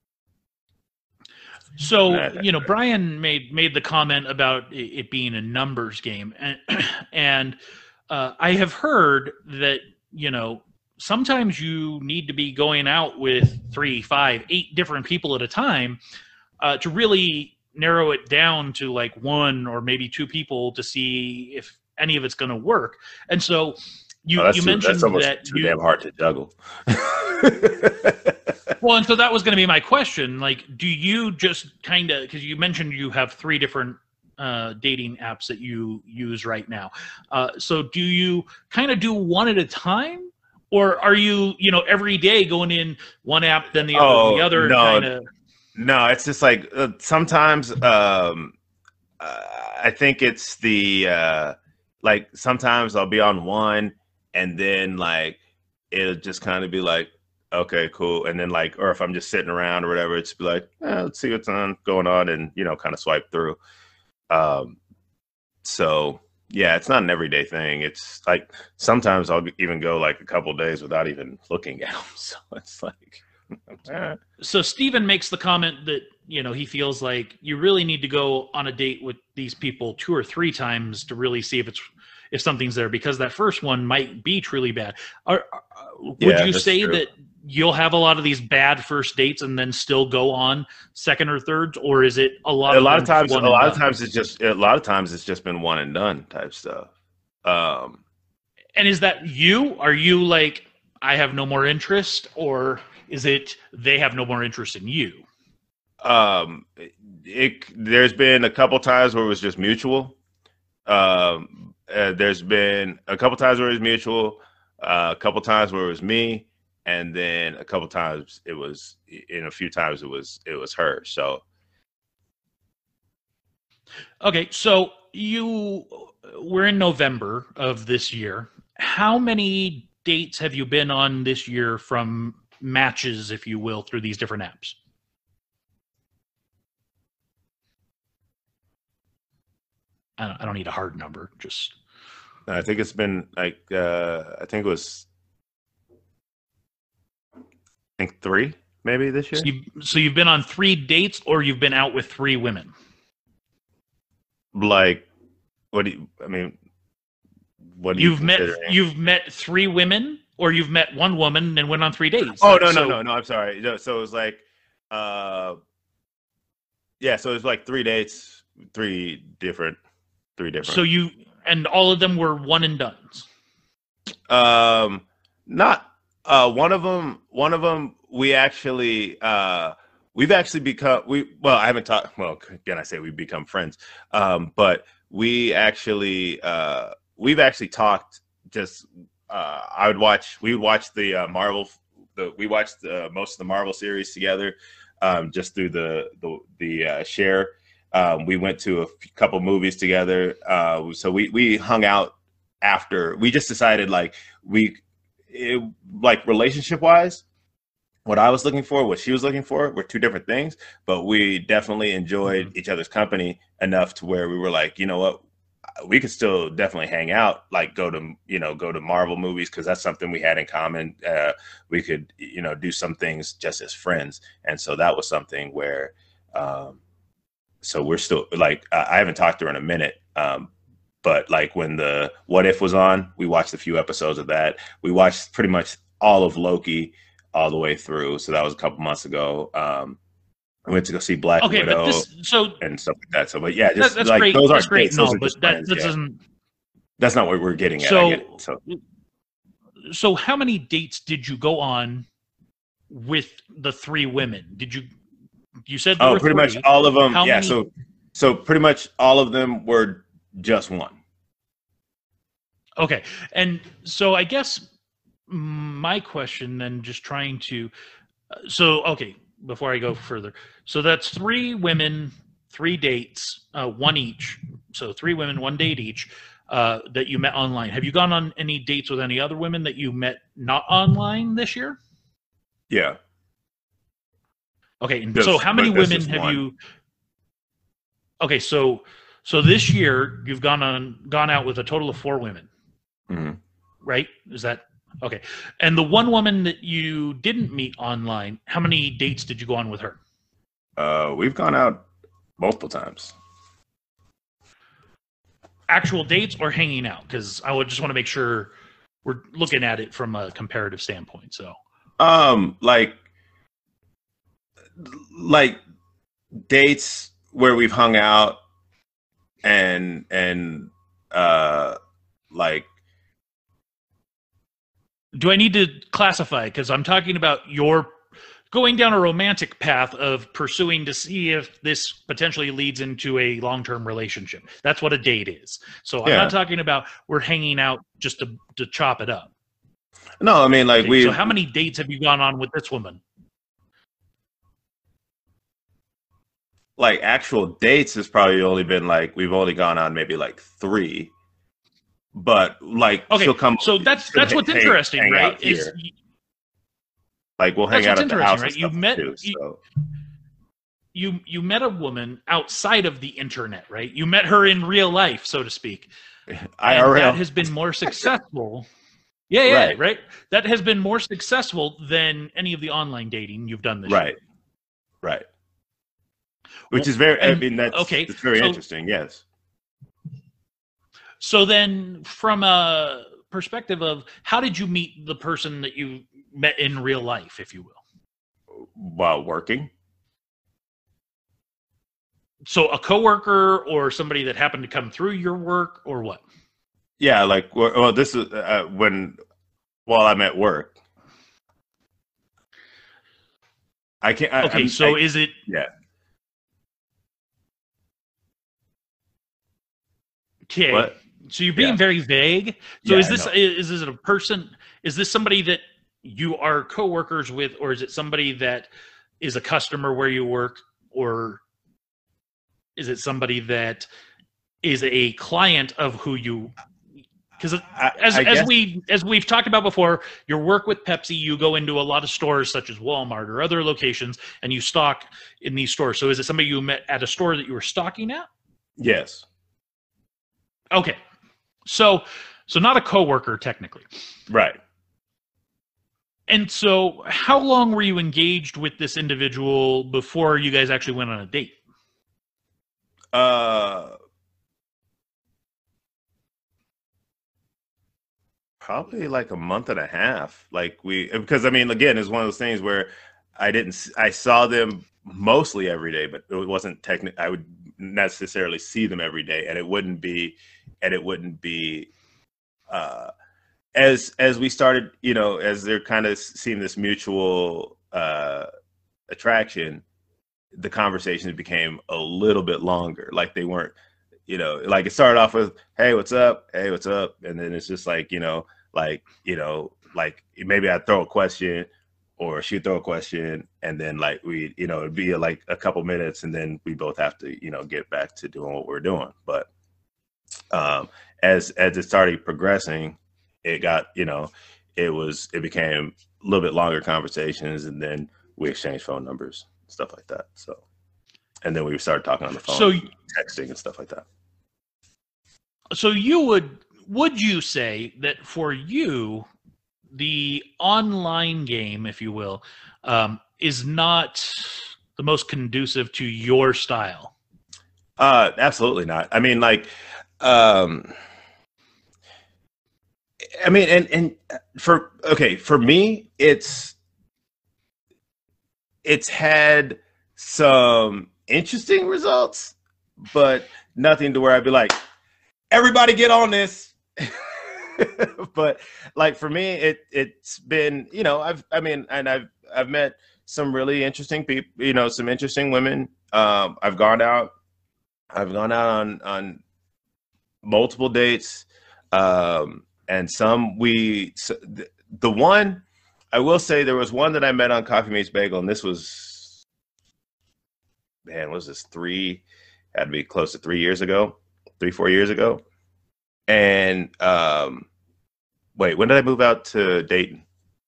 so nah, you know, Brian made made the comment about it being a numbers game, and and uh, I have heard that, you know, sometimes you need to be going out with three, five, eight different people at a time uh, to really narrow it down to like one or maybe two people to see if any of it's going to work. And so you, oh, you too, mentioned that's almost that too you, damn hard to juggle. Well, and so that was going to be my question. Like, do you just kind of, because you mentioned you have three different uh, dating apps that you use right now. Uh, so do you kind of do one at a time? Or are you, you know, every day going in one app, then the other, oh, the other no. kind of... No, it's just like uh, sometimes um, uh, I think it's the, uh, like sometimes I'll be on one and then like it'll just kind of be like, okay, cool. And then like, or if I'm just sitting around or whatever, it's be like, eh, let's see what's on going on and, you know, kind of swipe through. Um, so yeah, it's not an everyday thing. It's like sometimes I'll even go like a couple days without even looking at them. So it's like, eh. So Steven makes the comment that, you know, he feels like you really need to go on a date with these people two or three times to really see if it's if something's there, because that first one might be truly bad. Are, are, would Yeah, you that's say true. that you'll have a lot of these bad first dates and then still go on second or thirds, or is it a lot? A of lot of them times, a one and lot of done? times it's just a lot of times it's just been one and done type stuff. Um, And is that you? Are you like, I have no more interest, or is it they have no more interest in you? um, it there's been a couple times where it was just mutual. Um, uh, there's been a couple times where it was mutual, uh, a couple times where it was me, and then a couple times it was, in a few times it was it was her. So Okay, so you we're in November of this year. How many dates have you been on this year, from matches, if you will, through these different apps? I don't, I don't need a hard number, just I think it's been like uh, I think it was I think three maybe this year. so, you, so you've been on three dates, or you've been out with three women? Like, what do you? I mean, what do You've you met considering? you've met three women, or you've met one woman and went on three dates? Oh no So- no no no! I'm sorry. No, so it was like, uh, yeah. So it was like three dates, three different, three different. So you and all of them were one and dones. Um, not uh, one of them. One of them we actually uh, we've actually become we. Well, I haven't talked. Well, again, I say we've become friends. Um, but we actually uh, we've actually talked. Just uh, I would watch. We would watch the uh, Marvel. The we watched uh, most of the Marvel series together, um, just through the the the uh, share. Um, we went to a f- couple movies together. Uh, so we, we hung out after. We just decided like we, it, like relationship wise, what I was looking for, what she was looking for were two different things, but we definitely enjoyed Mm-hmm. each other's company enough to where we were like, you know what, we could still definitely hang out, like go to, you know, go to Marvel movies. Cause that's something we had in common. Uh, we could, you know, do some things just as friends. And so that was something where, um, so we're still like, I haven't talked to her in a minute. Um, but like when the What If was on, we watched a few episodes of that. We watched pretty much all of Loki all the way through. So that was a couple months ago. Um, I went to go see Black Okay, Widow but this so and stuff like that. So, but yeah, that, just that's like great. those That's aren't great, dates. no, Those are but just that, friends. that Yeah. doesn't. That's not what we're getting at. So, I get it. So so how many dates did you go on with the three women? Did you? You said there oh, were pretty three. much all of them. How yeah. many- So so pretty much all of them were just one. Okay, and so I guess my question then, just trying to, so okay, before I go further, so that's three women, three dates, uh, one each. So three women, one date each, uh, that you met online. Have you gone on any dates with any other women that you met not online this year? Yeah. Okay, and Just- so how many but that's women just have one. you? Okay, so so this year you've gone on gone out with a total of four women, Mhm. right? Is that Okay. And the one woman that you didn't meet online, how many dates did you go on with her? Uh, we've gone out multiple times. Actual dates or hanging out? Because I would just want to make sure we're looking at it from a comparative standpoint. So, um, like, like dates where we've hung out and and uh, like. Do I need to classify? Because I'm talking about your going down a romantic path of pursuing to see if this potentially leads into a long-term relationship. That's what a date is. So I'm Yeah. not talking about we're hanging out just to, to chop it up. No, I mean, like Okay, we. so how many dates have you gone on with this woman? Like actual dates has probably only been like we've only gone on maybe like three. But like Okay, she'll come. so that's she'll that's what's hang- interesting, hang right? out Is here. y- Like we'll hang That's out what's at the house. interesting, And right? You stuff met- too, you- so. you you met a woman outside of the internet, right? You met her in real life, so to speak. I And R L. that has been more successful. Yeah, yeah, Right. right. That has been more successful than any of the online dating you've done this Right. year. Right. Which is very. I And- mean, that's okay, It's very so- interesting. Yes. So then, from a perspective of how did you meet the person that you met in real life, if you will? While working. So a coworker or somebody that happened to come through your work, or what? Yeah. Like well, well, this is uh, when while I'm at work. I can't. I, Okay, I'm- so I- is it? yeah. Okay. What? So you're being Yeah. very vague. So Yeah, is I this know. is this a person? Is this somebody that you are coworkers with, or is it somebody that is a customer where you work, or is it somebody that is a client of who you? Because I, as I as guess- we as we've talked about before, your work with Pepsi, you go into a lot of stores such as Walmart or other locations, and you stock in these stores. So is it somebody you met at a store that you were stocking at? Yes. Okay, so so not a coworker technically. Right. And so, how long were you engaged with this individual before you guys actually went on a date? Uh. Probably like a month and a half. Like we, because I mean, again, it's one of those things where I didn't. s- I saw them mostly every day, but it wasn't technical. I would necessarily see them every day, and it wouldn't be, and it wouldn't be. Uh, as as we started, you know, as they're kind of seeing this mutual uh, attraction, the conversations became a little bit longer. Like they weren't, you know, like it started off with, "Hey, what's up? Hey, what's up?" And then it's just like, you know, like you know, like maybe I'd throw a question, or she'd throw a question, and then like we, you know, it'd be like a couple minutes, and then we both have to, you know, get back to doing what we're doing. But um, as as it started progressing, it got, you know, it was it became a little bit longer conversations, and then we exchanged phone numbers, stuff like that. So, and then we started talking on the phone, So- texting and stuff like that. So you would would you say that for you, the online game, if you will, um, is not the most conducive to your style? Uh, absolutely not. I mean, like, um, I mean, and and for okay, for me, it's it's had some interesting results, but nothing to where I'd be like, everybody get on this. But like for me, it it's been, you know, I've I mean, and I've I've met some really interesting people, you know, some interesting women. Um, I've gone out, I've gone out on on multiple dates, um, and some we so the, the one I will say there was one that I met on Coffee Meets Bagel, and this was man, what was this three? Had to be close to three years ago, three four years ago. And um, wait, when did I move out to Dayton?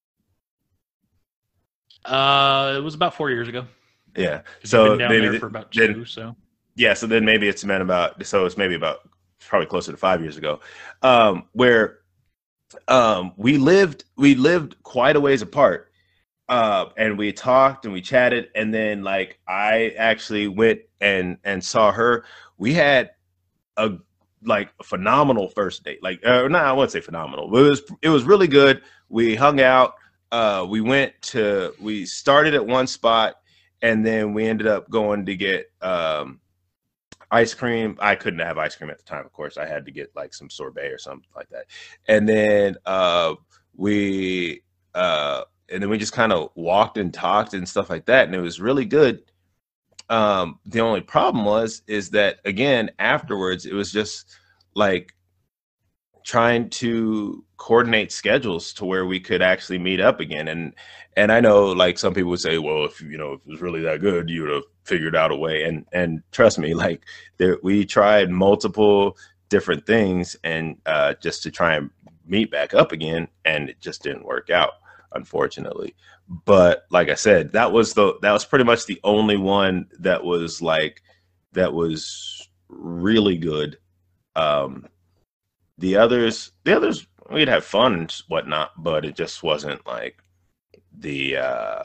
Uh, it was about four years ago. Yeah, 'Cause you've so been down maybe there th- for about then- two. So yeah, so then maybe it's meant about so it's maybe about probably closer to five years ago, um, where um, we lived we lived quite a ways apart. Uh, and we talked and we chatted, and then like I actually went and and saw her. We had a like a phenomenal first date. Like, uh, no, I wouldn't say phenomenal, but it was it was really good. We hung out. Uh, we went to we started at one spot, and then we ended up going to get um, ice cream. I couldn't have ice cream at the time, of course. I had to get like some sorbet or something like that. And then uh, we. Uh, and then we just kind of walked and talked and stuff like that, and it was really good. Um, the only problem was is that again afterwards it was just like trying to coordinate schedules to where we could actually meet up again. And and I know like some people would say, well, if you know if it was really that good, you would have figured out a way. And and trust me, like there, we tried multiple different things and uh, just to try and meet back up again, and it just didn't work out, unfortunately. But like I said, that was the that was pretty much the only one that was like that was really good. Um, the others, the others, we'd have fun and whatnot, but it just wasn't like the. Uh...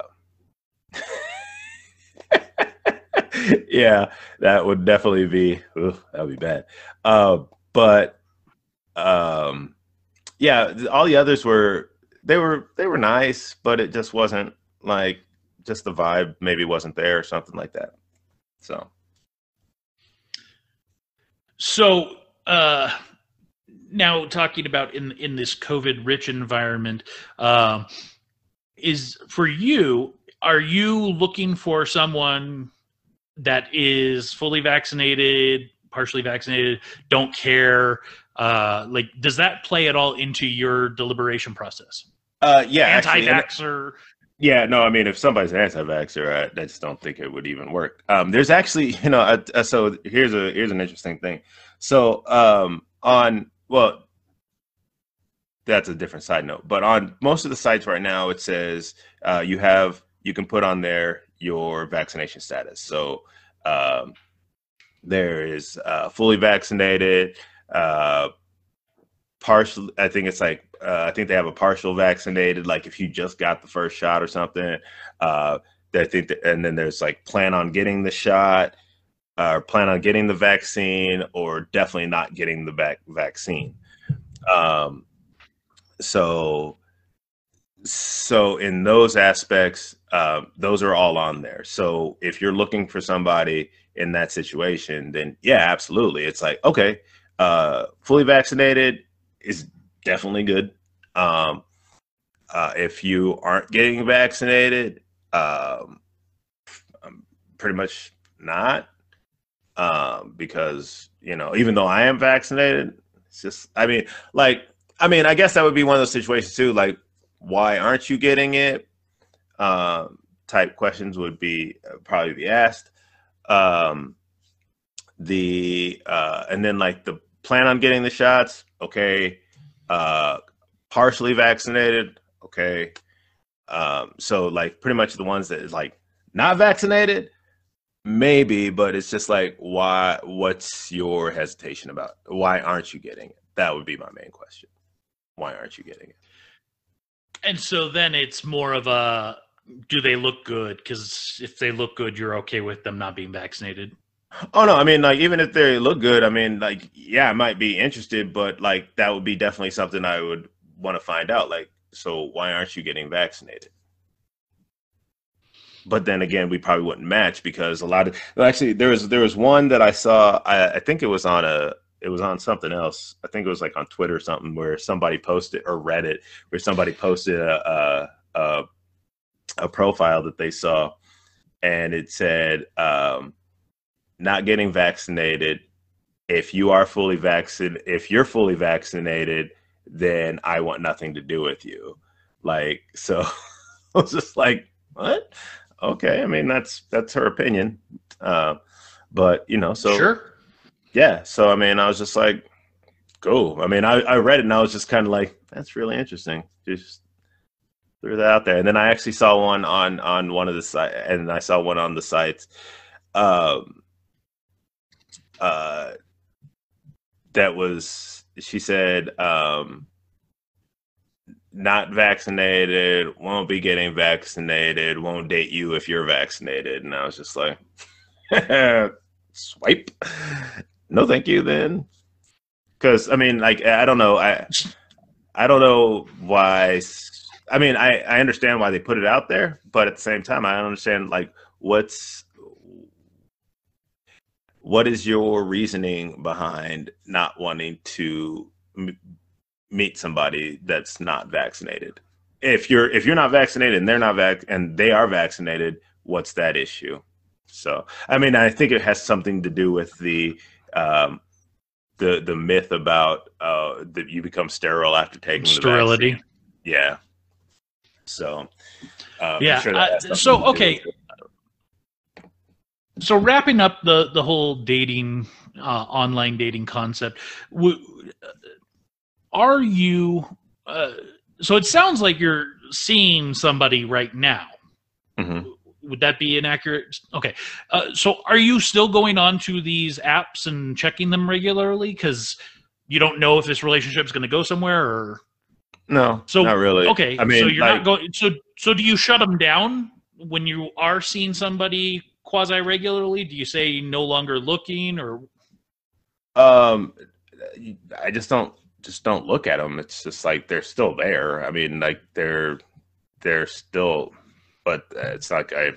yeah, that would definitely be ugh, that would be bad. Uh, but um, yeah, all the others were. They were they were nice, but it just wasn't like just the vibe maybe wasn't there or something like that. So, so uh, now talking about in in this COVID rich environment, uh, is for you. Are you looking for someone that is fully vaccinated, partially vaccinated, don't care? Uh, like, does that play at all into your deliberation process? Uh, yeah, anti-vaxxer. Yeah, no, I mean, if somebody's an anti-vaxxer, I, I just don't think it would even work. Um, there's actually, you know, uh, uh, so here's a here's an interesting thing. So um, on, well, that's a different side note, but on most of the sites right now, it says uh, you have you can put on there your vaccination status. So um, there is uh, fully vaccinated, uh, partial. I think it's like. Uh, I think they have a partial vaccinated, like if you just got the first shot or something. Uh, I think, that, and then there's like plan on getting the shot, uh, or plan on getting the vaccine, or definitely not getting the vac- vaccine. Um, so, so in those aspects, uh, those are all on there. So if you're looking for somebody in that situation, then yeah, absolutely. It's like, okay, uh, fully vaccinated is definitely good. Um, uh, if you aren't getting vaccinated, um, I'm pretty much not, um, because, you know, even though I am vaccinated, it's just, I mean, like, I mean, I guess that would be one of those situations too. Like, why aren't you getting it? Um, type questions would be uh, probably be asked. Um, the, uh, and then like the plan on getting the shots. Okay. Uh, partially vaccinated, okay. Um, so like pretty much the ones that is like not vaccinated, maybe, but it's just like why? What's your hesitation about? Why aren't you getting it? That would be my main question. Why aren't you getting it? And so then it's more of a, do they look good? Because if they look good, you're okay with them not being vaccinated. Oh no, I mean like even if they look good, I mean like yeah, I might be interested, but like that would be definitely something I would want to find out. Like, so why aren't you getting vaccinated? But then again, we probably wouldn't match because a lot of well, actually there was there was one that I saw. I, I think it was on a it was on something else. I think it was like on Twitter or something where somebody posted or Reddit where somebody posted a a, a, a profile that they saw, and it said. Um, Not getting vaccinated. If you are fully vaccinated, if you're fully vaccinated, then I want nothing to do with you. Like, so I was just like, what? Okay. I mean, that's, that's her opinion. Uh, but you know, so sure. Yeah. So, I mean, I was just like, cool. I mean, I, I read it and I was just kind of like, that's really interesting. Just threw that out there. And then I actually saw one on, on one of the sites and I saw one on the sites. Um, Uh, that was, she said, um, not vaccinated, won't be getting vaccinated, won't date you if you're vaccinated. And I was just like, swipe. No, thank you then. Because, I mean, like, I don't know. I I don't know why. I mean, I, I understand why they put it out there, but at the same time, I don't understand, like, what's what is your reasoning behind not wanting to m- meet somebody that's not vaccinated? If you're if you're not vaccinated and they're not vac and they are vaccinated, what's that issue? So, I mean, I think it has something to do with the um, the the myth about uh, that you become sterile after taking sterility. The vaccine. Yeah. So, um, yeah. Sure uh, so okay. So wrapping up the the whole dating, uh, online dating concept, w- are you? Uh, so it sounds like you're seeing somebody right now. Mm-hmm. Would that be inaccurate? Okay. Uh, so are you still going on to these apps and checking them regularly because you don't know if this relationship is going to go somewhere, or no? So not really. Okay. I mean, so you're like, not going. So so do you shut them down when you are seeing somebody quasi regularly? Do you say no longer looking, or? Um, I just don't just don't look at them. It's just like they're still there. I mean, like they're they're still, but it's like I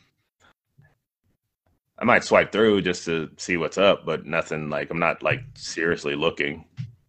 I might swipe through just to see what's up, but nothing like I'm not like seriously looking.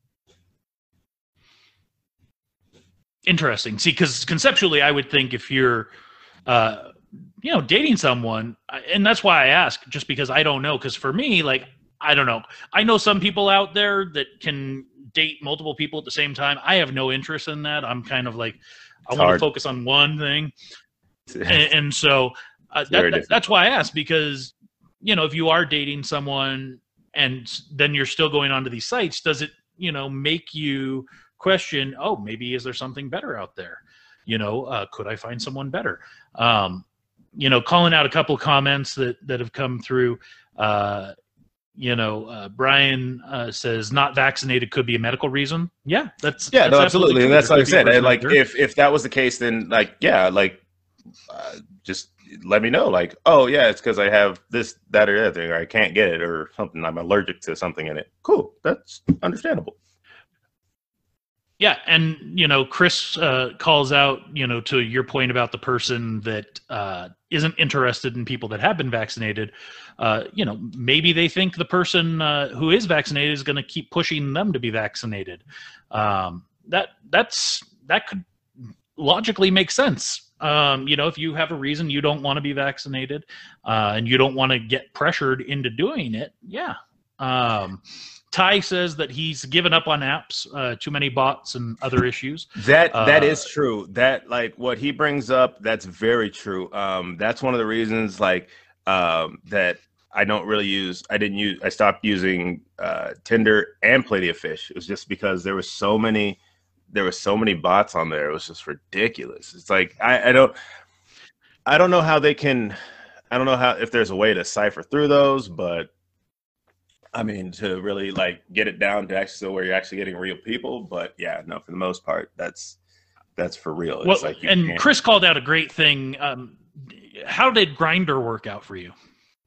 Interesting. See, because conceptually, I would think if you're, uh, you know, dating someone, and that's why I ask, just because I don't know. Because for me, like, I don't know. I know some people out there that can date multiple people at the same time. I have no interest in that. I'm kind of like, I want to focus on one thing. and, and so uh, that, that, that's why I asked, because, you know, if you are dating someone and then you're still going onto these sites, does it, you know, make you question, oh, maybe is there something better out there? You know, uh, could I find someone better? Um, you know, calling out a couple comments that, that have come through. Uh, you know, uh, Brian uh, says not vaccinated could be a medical reason. Yeah, that's yeah, that's no, absolutely. And that's like I said. I, like, there. if if that was the case, then like, yeah, like, uh, just let me know. Like, oh yeah, it's because I have this, that, or that thing, or I can't get it, or something. I'm allergic to something in it. Cool, that's understandable. Yeah, and you know, Chris uh, calls out, you know, to your point about the person that uh, isn't interested in people that have been vaccinated. Uh, you know, maybe they think the person uh, who is vaccinated is going to keep pushing them to be vaccinated. Um, that that's that could logically make sense. Um, you know, if you have a reason you don't want to be vaccinated uh, and you don't want to get pressured into doing it, yeah. Um, Ty says that he's given up on apps, uh, too many bots and other issues. That that uh, is true. That like what he brings up, that's very true. Um, that's one of the reasons like um, that I don't really use. I didn't use. I stopped using uh, Tinder and Plenty of Fish. It was just because there was so many. There were so many bots on there. It was just ridiculous. It's like I, I don't. I don't know how they can. I don't know how if there's a way to cipher through those, but. I mean, to really like get it down to actually where you're actually getting real people, but yeah, no, for the most part, that's that's for real. It's well, like you and can't. Chris called out a great thing. Um, how did Grindr work out for you?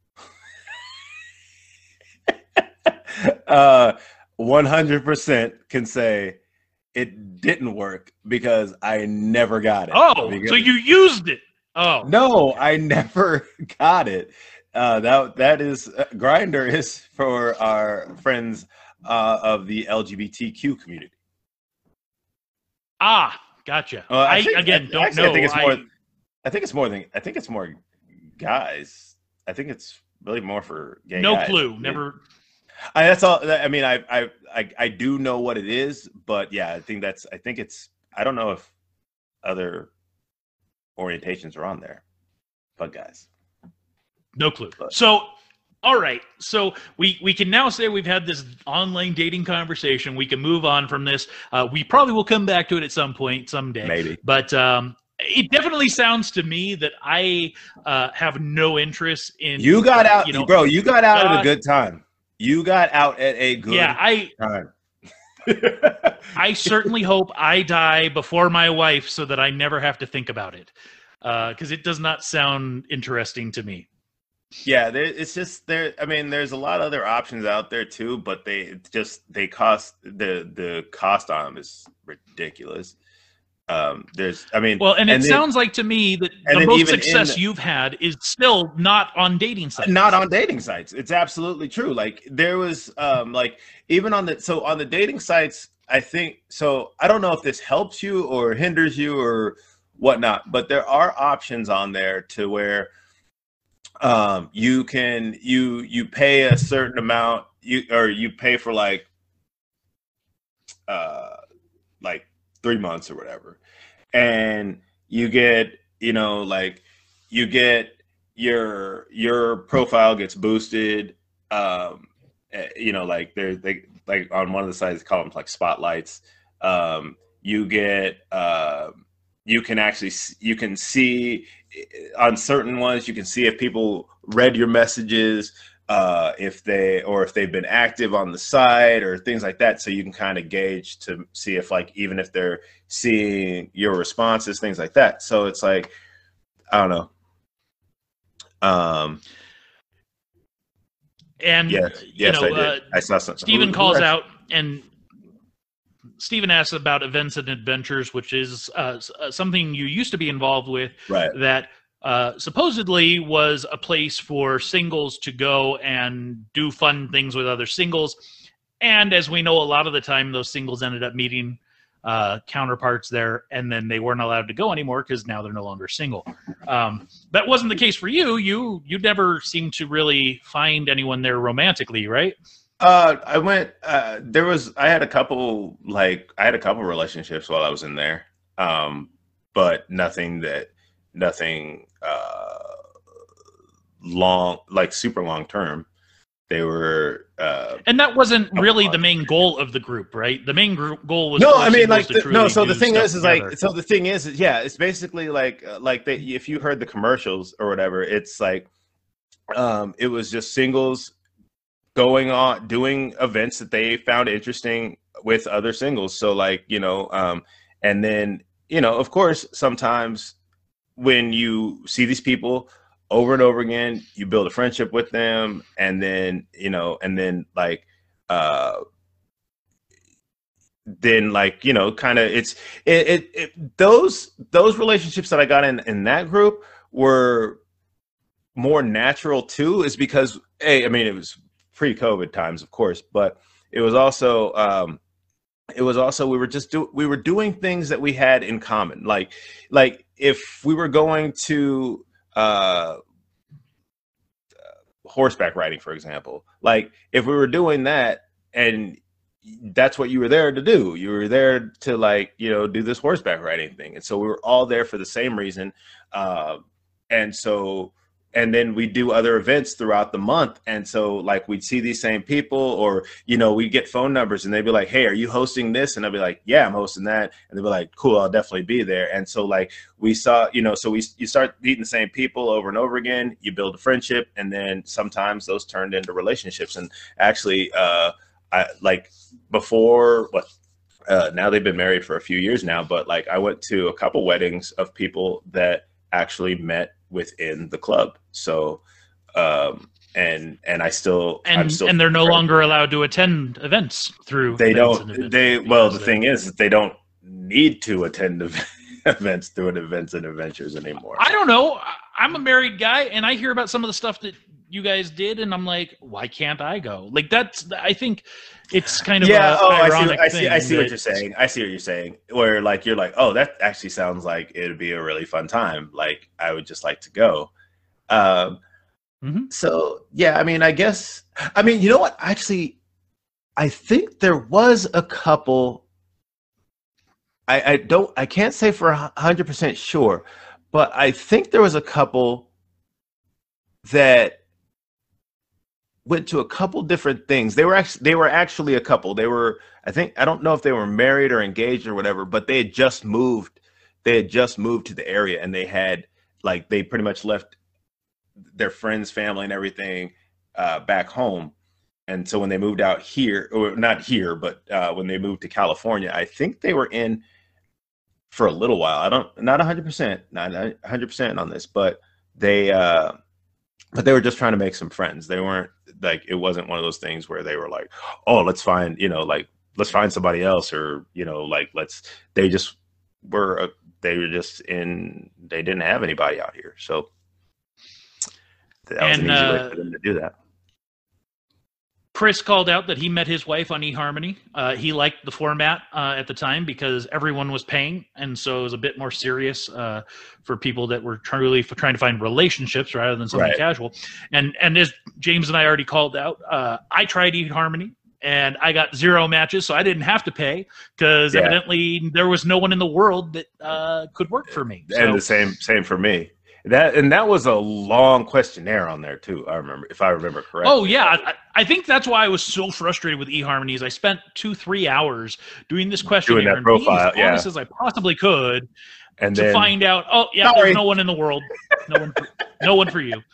uh, one hundred percent can say it didn't work because I never got it. Oh, because... so you used it? Oh, no, I never got it. Uh, that that is uh, Grindr is for our friends uh, of the L G B T Q community. Ah, gotcha. Uh, I, think, I again don't actually, know. I think it's more. I, I think it's more than. I think it's more guys. I think it's really more for gay no guys. clue. Never. I, that's all. I mean, I, I I I do know what it is, but yeah, I think that's. I think it's. I don't know if other orientations are on there, but guys. No clue. So, all right. So we, we can now say we've had this online dating conversation. We can move on from this. Uh, we probably will come back to it at some point, someday. Maybe. But um, it definitely sounds to me that I uh, have no interest in. You got uh, out, you know, bro. You got out God, at a good time. You got out at a good yeah, I, time. I certainly hope I die before my wife so that I never have to think about it, because uh, it does not sound interesting to me. Yeah, there, it's just there. I mean, there's a lot of other options out there too, but they just they cost the the cost on them is ridiculous. Um, there's, I mean, well, and, and it then, sounds like to me that the most success the, you've had is still not on dating sites. Not on dating sites. It's absolutely true. Like there was, um, like even on the so on the dating sites, I think so. I don't know if this helps you or hinders you or whatnot, but there are options on there to where um, you can you you pay a certain amount, you or you pay for like uh, like. three months or whatever. And you get, you know, like you get your, your profile gets boosted. Um, you know, like they're, they like on one of the sites, call them like spotlights. Um, you get, uh, you can actually, you can see on certain ones, you can see if people read your messages, uh, if they, or if they've been active on the site or things like that. So you can kind of gauge to see if like, even if they're seeing your responses, things like that. So it's like, I don't know. Um, and yes, you yes, know, I did. Uh, I saw something. Stephen who, calls who out and Stephen asks about Events and Adventures, which is uh, something you used to be involved with, right? That Uh, supposedly was a place for singles to go and do fun things with other singles. And as we know, a lot of the time those singles ended up meeting uh, counterparts there, and then they weren't allowed to go anymore because now they're no longer single. Um, that wasn't the case for you. You you never seemed to really find anyone there romantically, right? Uh, I went, uh, there was, I had a couple, like, I had a couple relationships while I was in there. Um, but nothing that, nothing uh long, like super long term. They were uh and that wasn't really the main goal of the group, right? The main group goal was no I mean like the, no so the thing is is together. like so the thing is, is yeah it's basically like uh, like they, if you heard the commercials or whatever, it's like um it was just singles going on doing events that they found interesting with other singles. So like, you know, um and then, you know, of course sometimes when you see these people over and over again, you build a friendship with them, and then, you know, and then like, uh, then like, you know, kind of it's, it, it, it, those, those relationships that I got in, in that group were more natural too, is because, hey, I mean, it was pre-COVID times, of course, but it was also, um, it was also, we were just do, we were doing things that we had in common. Like, like if we were going to, uh, horseback riding, for example, like if we were doing that and that's what you were there to do, you were there to like, you know, do this horseback riding thing. And so we were all there for the same reason. Uh, and so, and then we do other events throughout the month. And so like we'd see these same people, or, you know, we'd get phone numbers and they'd be like, hey, are you hosting this? And I'd be like, yeah, I'm hosting that. And they'd be like, cool, I'll definitely be there. And so like we saw, you know, so we, you start meeting the same people over and over again, you build a friendship, and then sometimes those turned into relationships. And actually, uh, I like before what, uh, now they've been married for a few years now, but like I went to a couple weddings of people that actually met within the club. So, um, and, and I still, and, I'm still, and they're no longer allowed to attend events through. They don't, they, well, the thing is that they don't need to attend events through an events and adventures anymore. I don't know. I'm a married guy and I hear about some of the stuff that you guys did, and I'm like, why can't I go? Like that's, I think it's kind of yeah. A oh, ironic I see. I see. I see that, what you're saying. I see what you're saying. Where like you're like, oh, that actually sounds like it'd be a really fun time. Like I would just like to go. Um, mm-hmm. So yeah, I mean, I guess. I mean, you know what? Actually, I think there was a couple. I, I don't. I can't say for a hundred percent sure, but I think there was a couple that went to a couple different things. They were actually they were actually a couple. They were, I think, I don't know if they were married or engaged or whatever, but they had just moved. They had just moved to the area, and they had like they pretty much left their friends, family, and everything uh, back home, and so when they moved out here, or not here, but uh, when they moved to California, I think they were in for a little while. I don't, not one hundred percent, not one hundred percent on this, but they, uh, but they were just trying to make some friends. They weren't like, it wasn't one of those things where they were like, oh, let's find, you know, like, let's find somebody else, or, you know, like, let's, they just were, uh, they were just in, they didn't have anybody out here. So that was And, an easy uh, way for them to do that. Chris called out that he met his wife on eHarmony. Uh, he liked the format uh, at the time because everyone was paying, and so it was a bit more serious uh, for people that were truly f- trying to find relationships rather than something Right. casual. And and as James and I already called out, uh, I tried eHarmony and I got zero matches, so I didn't have to pay because Yeah. evidently there was no one in the world that uh, could work for me. And So- the same, same for me. That, and that was a long questionnaire on there too. I remember, if I remember correctly. Oh yeah, I, I think that's why I was so frustrated with eHarmony. Is I spent two, three hours doing this questionnaire that and being profile, as yeah. honest as I possibly could and to then, find out. Oh yeah, Sorry. there's no one in the world. No one. For, no one for you.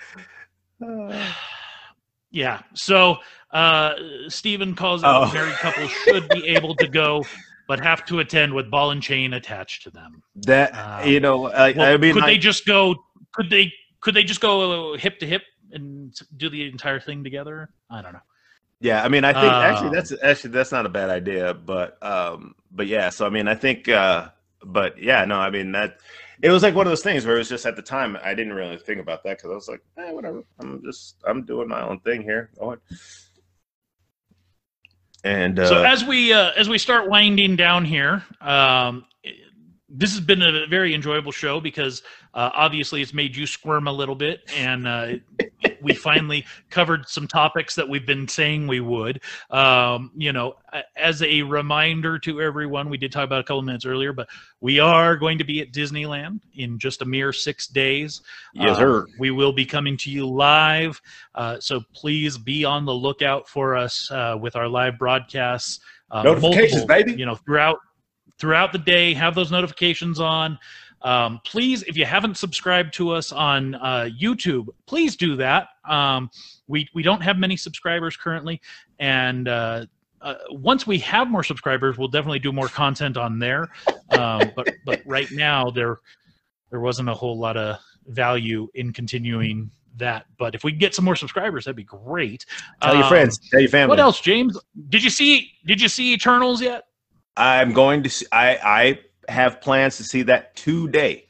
Yeah. So uh, Stephen calls out Oh. married couples should be able to go, but have to attend with ball and chain attached to them. that, Uh, you know, I, Well, I mean, could like, they just go? Could they? Could they just go hip to hip and do the entire thing together? I don't know. yeah, I mean, I think Um, actually that's actually that's not a bad idea, but um, but yeah, so I mean, I think, uh, but yeah, no, I mean that it was like one of those things where it was just at the time I didn't really think about that because I was like, eh, whatever, I'm just I'm doing my own thing here, going. And uh, So as we uh, as we start winding down here, um, this has been a very enjoyable show because uh, obviously it's made you squirm a little bit, and uh, we finally covered some topics that we've been saying we would. Um, you know, a- as a reminder to everyone, we did talk about it a couple minutes earlier, but we are going to be at Disneyland in just a mere six days. yes, Uh, sir. we will be coming to you live, uh, so please be on the lookout for us uh, with our live broadcasts. Uh, Notifications, multiple, baby. You know, throughout throughout the day, have those notifications on. Um, please, if you haven't subscribed to us on uh, YouTube, please do that. Um, we we don't have many subscribers currently, and uh, uh, once we have more subscribers, we'll definitely do more content on there. Um, but but right now there there wasn't a whole lot of value in continuing that. But if we can get some more subscribers, that'd be great. Tell your Um, friends, tell your family. What else, James? Did you see Did you see Eternals yet? I'm going to see, I I have plans to see that today.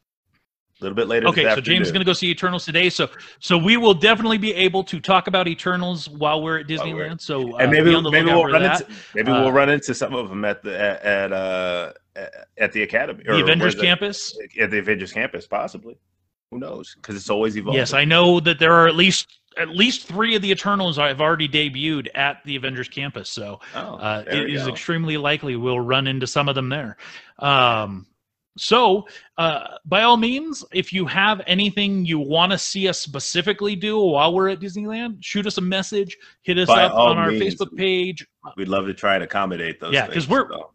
A little bit later. Okay, this so James is afternoon. going to go see Eternals today. So, so we will definitely be able to talk about Eternals while we're at While we're- Disneyland. So, uh, and maybe be on the maybe lookout we'll for run that. into maybe Uh, we'll run into some of them at the at, at uh at the academy or the Avengers where's it? campus. At the Avengers campus, possibly. Who knows? Because it's always evolving. Yes, I know that there are at least at least three of the Eternals have already debuted at the Avengers campus. So, Oh, uh, there it we is go. extremely likely we'll run into some of them there. Um, so, uh, by all means, if you have anything you want to see us specifically do while we're at Disneyland, shoot us a message, hit us By up all on our means. Facebook page. We'd love to try and accommodate those. Yeah, 'cause things, we're- so.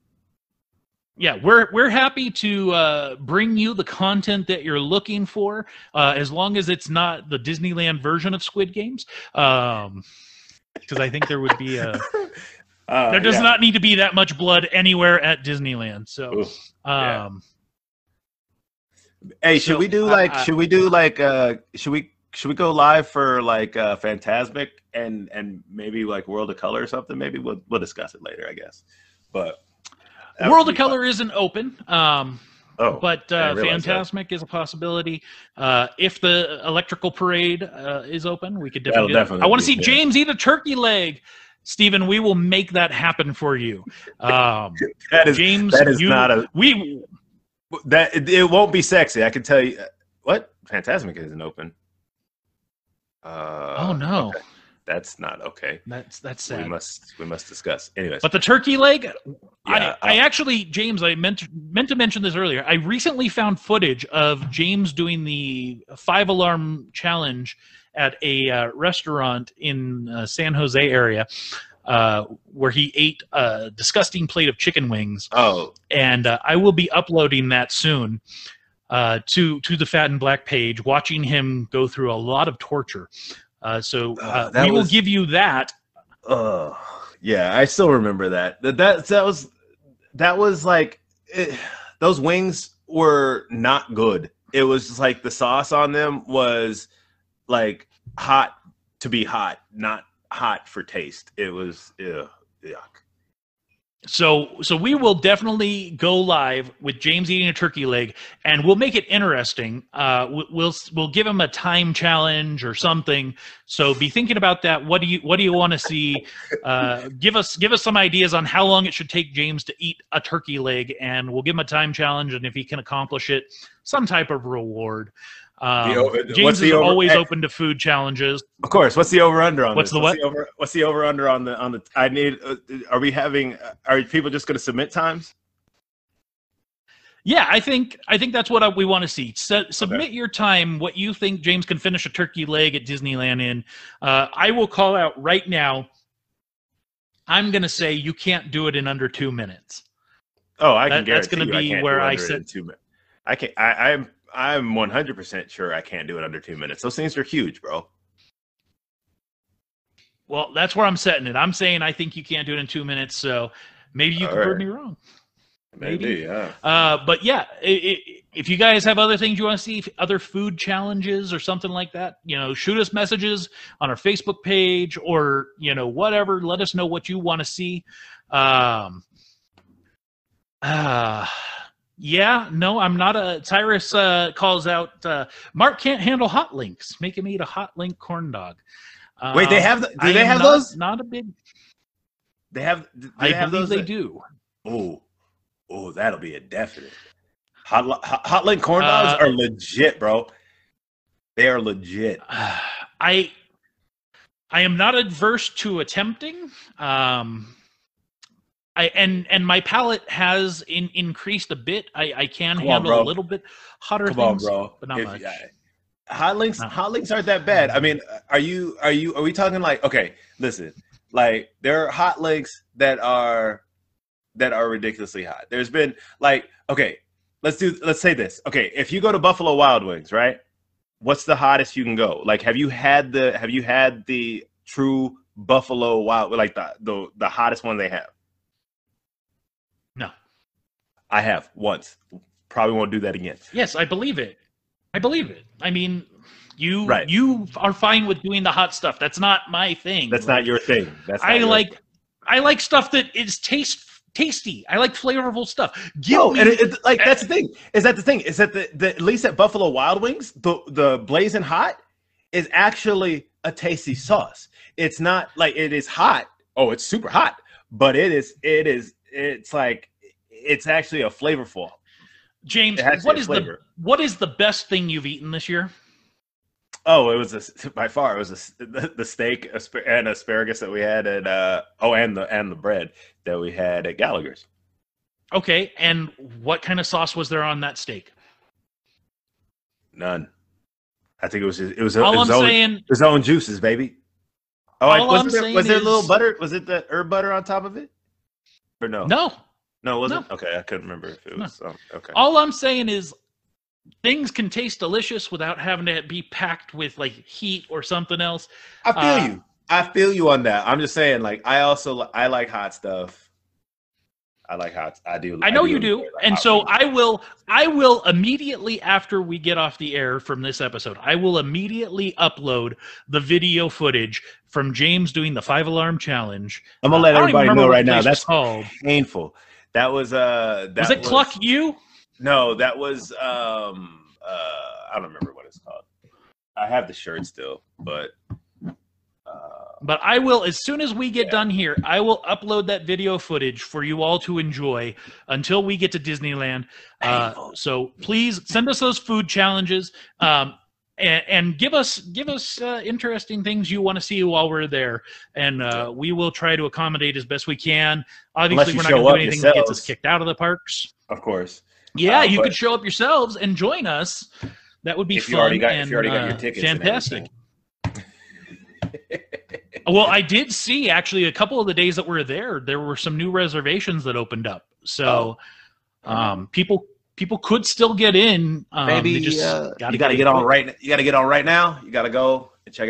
Yeah, we're we're happy to uh, bring you the content that you're looking for, uh, as long as it's not the Disneyland version of Squid Games, um, because I think there would be a Uh, there does yeah. not need to be that much blood anywhere at Disneyland. So, Oof, yeah. um, Hey, should so, we do I- like? I- should we do like? Uh, should we? Should we go live for like uh, Phantasmic and and maybe like World of Color or something? Maybe we'll we'll discuss it later, I guess. But that World would of be fun. Color isn't open. Um, Oh, but I uh, didn't realize that. Phantasmic is a possibility. Uh, if the Electrical Parade uh, is open, we could That'll definitely. Do that. definitely I want to be see good. James eat a turkey leg. Stephen, we will make that happen for you. Um, that is James, that is you, not a we. that it, it won't be sexy. I can tell you what Phantasmic isn't open. Uh, Oh no, okay. That's not okay. that's that's We sad. must we must discuss. Anyways, But the turkey leg, Yeah, I, I uh, actually, James, I meant to, meant to mention this earlier. I recently found footage of James doing the five alarm challenge at a uh, restaurant in uh, San Jose area, uh, where he ate a disgusting plate of chicken wings, oh, and uh, I will be uploading that soon uh, to to the Fat and Black page. Watching him go through a lot of torture. Uh, so uh, Uh, that we will was- give you that. Oh, yeah, I still remember that. That that, that was that was like it, those wings were not good. It was just like the sauce on them was like hot to be hot, not hot for taste. It was ew, yuck. So, so we will definitely go live with James eating a turkey leg, and we'll make it interesting. Uh, we- we'll we'll give him a time challenge or something. So, be thinking about that. What do you what do you want to see? Uh, give us give us some ideas on how long it should take James to eat a turkey leg, and we'll give him a time challenge. And if he can accomplish it, some type of reward. Um, The over- James what's the is over- always eh, open to food challenges. Of course. What's the over under on What's this? the what's what? the over? What's the over under on the on the? I need. Uh, are we having? Are people just going to submit times? Yeah, I think I think that's what I, we want to see. Su- submit your time, what you think James can finish a turkey leg at Disneyland in. Uh, I will call out right now. I'm going to say you can't do it in under two minutes. Oh, I That- can that's guarantee gonna you be I can't where do it I under it sit- in two minutes. I can. I, I'm. I'm one hundred percent sure I can't do it under two minutes. Those things are huge, bro. Well, that's where I'm setting it. I'm saying I think you can't do it in two minutes. So maybe you All can prove right. me wrong. Maybe, Maybe. yeah. Uh, but yeah, i i if you guys have other things you want to see, other food challenges or something like that, you know, shoot us messages on our Facebook page or, you know, whatever. Let us know what you want to see. Um, uh, yeah, no, I'm not a. Cyrus uh, calls out, uh, Mark can't handle hot links. Make him eat a hot link corn dog. Wait, they Um, have. The, do I they am have not- those? Not a big. They have. Do I they have believe those they that- do. Oh, oh, that'll be a definite. Hot, li- hot, hot link corn dogs Uh, are legit, bro. They are legit. I I am not adverse to attempting. Um, I and and my palate has in, increased a bit. I, I can Come on, handle bro. a little bit hotter Come on, things, bro. but not If- much. I- hot links, No. hot links aren't that bad. I mean, are you? Are you? Are we talking like? Okay, listen. Like there are hot links that are that are ridiculously hot. There's been like, okay, let's do. Let's say this. Okay, if you go to Buffalo Wild Wings, right? What's the hottest you can go? Like, have you had the? Have you had the true Buffalo Wild, like the the the hottest one they have? No. I have once. Probably won't do that again. Yes, I believe it. I believe it. I mean, you Right. you are fine with doing the hot stuff. That's not my thing. That's Like, not your thing. That's not I your like I like stuff that is taste tasty. I like flavorful stuff. Give No, me and it, it, like that's the thing. Is that the thing? Is that the, the at least at Buffalo Wild Wings, the the blazing hot is actually a tasty sauce. It's not like it is hot. Oh, it's super hot, but it is it is it's like it's actually a flavorful. James, It has what a is flavor. the what is the best thing you've eaten this year? Oh, it was a, by far it was a, the, the steak asp- and asparagus that we had at uh oh and the and the bread that we had at Gallagher's. Okay, and what kind of sauce was there on that steak? None. I think it was just, it was All his I'm own, saying, his own juices, baby. Oh, All was I'm there, saying was there a little is- butter? Was it the herb butter on top of it? Or no? no. No, was No. it? Okay, I couldn't remember if it No. was. Um, okay. All I'm saying is things can taste delicious without having to be packed with like heat or something else. I feel uh, you. I feel you on that. I'm just saying, like, I also li- I like hot stuff. I like hot. I do. I know you enjoy, do. like, And hot so food. I will I will immediately after we get off the air from this episode, I will immediately upload the video footage from James doing the five alarm challenge. I'm gonna let I don't even everybody remember know what right the now. place was That's called. painful. That was uh. That Was it Cluck You? No, that was um. Uh, I don't remember what it's called. I have the shirt still, but. Uh, But I will, as soon as we get Yeah. done here, I will upload that video footage for you all to enjoy until we get to Disneyland. Uh, Painful. so please send us those food challenges, um, and, and give us give us uh, interesting things you want to see while we're there, and uh, we will try to accommodate as best we can. Obviously, you we're not show going to up do anything that gets us yourselves. kicked out of the parks. of course. Yeah, Uh, you but- could show up yourselves and join us. That would be If fun you already got- if and you already got your uh, tickets and fantastic. everything. Well, I did see actually a couple of the days that we were there, there were some new reservations that opened up. So Oh. um, people people could still get in. Um, Maybe they just uh, gotta you got to get get on quick. right. You got to get on right now. You got to go and check it out.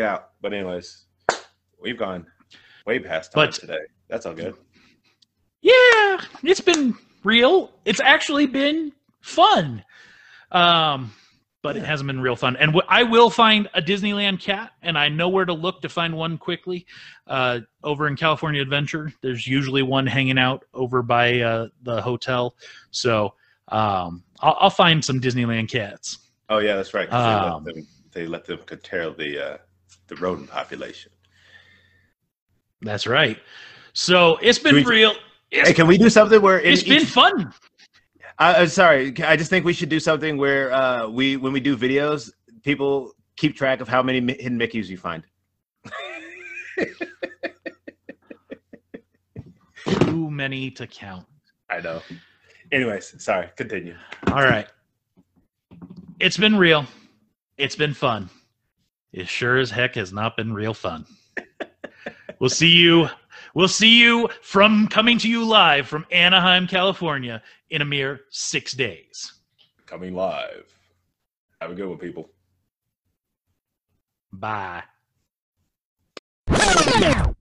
But anyways, we've gone way past time But- today. That's all good. Yeah, it's been real. It's actually been fun. Um, but it hasn't been real fun. And w- I will find a Disneyland cat, and I know where to look to find one quickly. Uh, over in California Adventure, there's usually one hanging out over by uh, the hotel. So um, I'll, I'll find some Disneyland cats. Oh yeah, that's right. 'Cause Um, they let them they let them curtail the uh, the rodent population. That's right. So it's been Can we- real. It's, Hey, can we do something where in it's been each- fun. Uh, uh, sorry, I just think we should do something where uh, we, when we do videos, people keep track of how many mi- hidden Mickeys you find. Too many to count. I know. Anyways, sorry. Continue. All right. It's been real. It's been fun. It sure as heck has not been real fun. We'll see you. We'll see you from coming to you live from Anaheim, California in a mere six days. Coming live. Have a good one, people. Bye.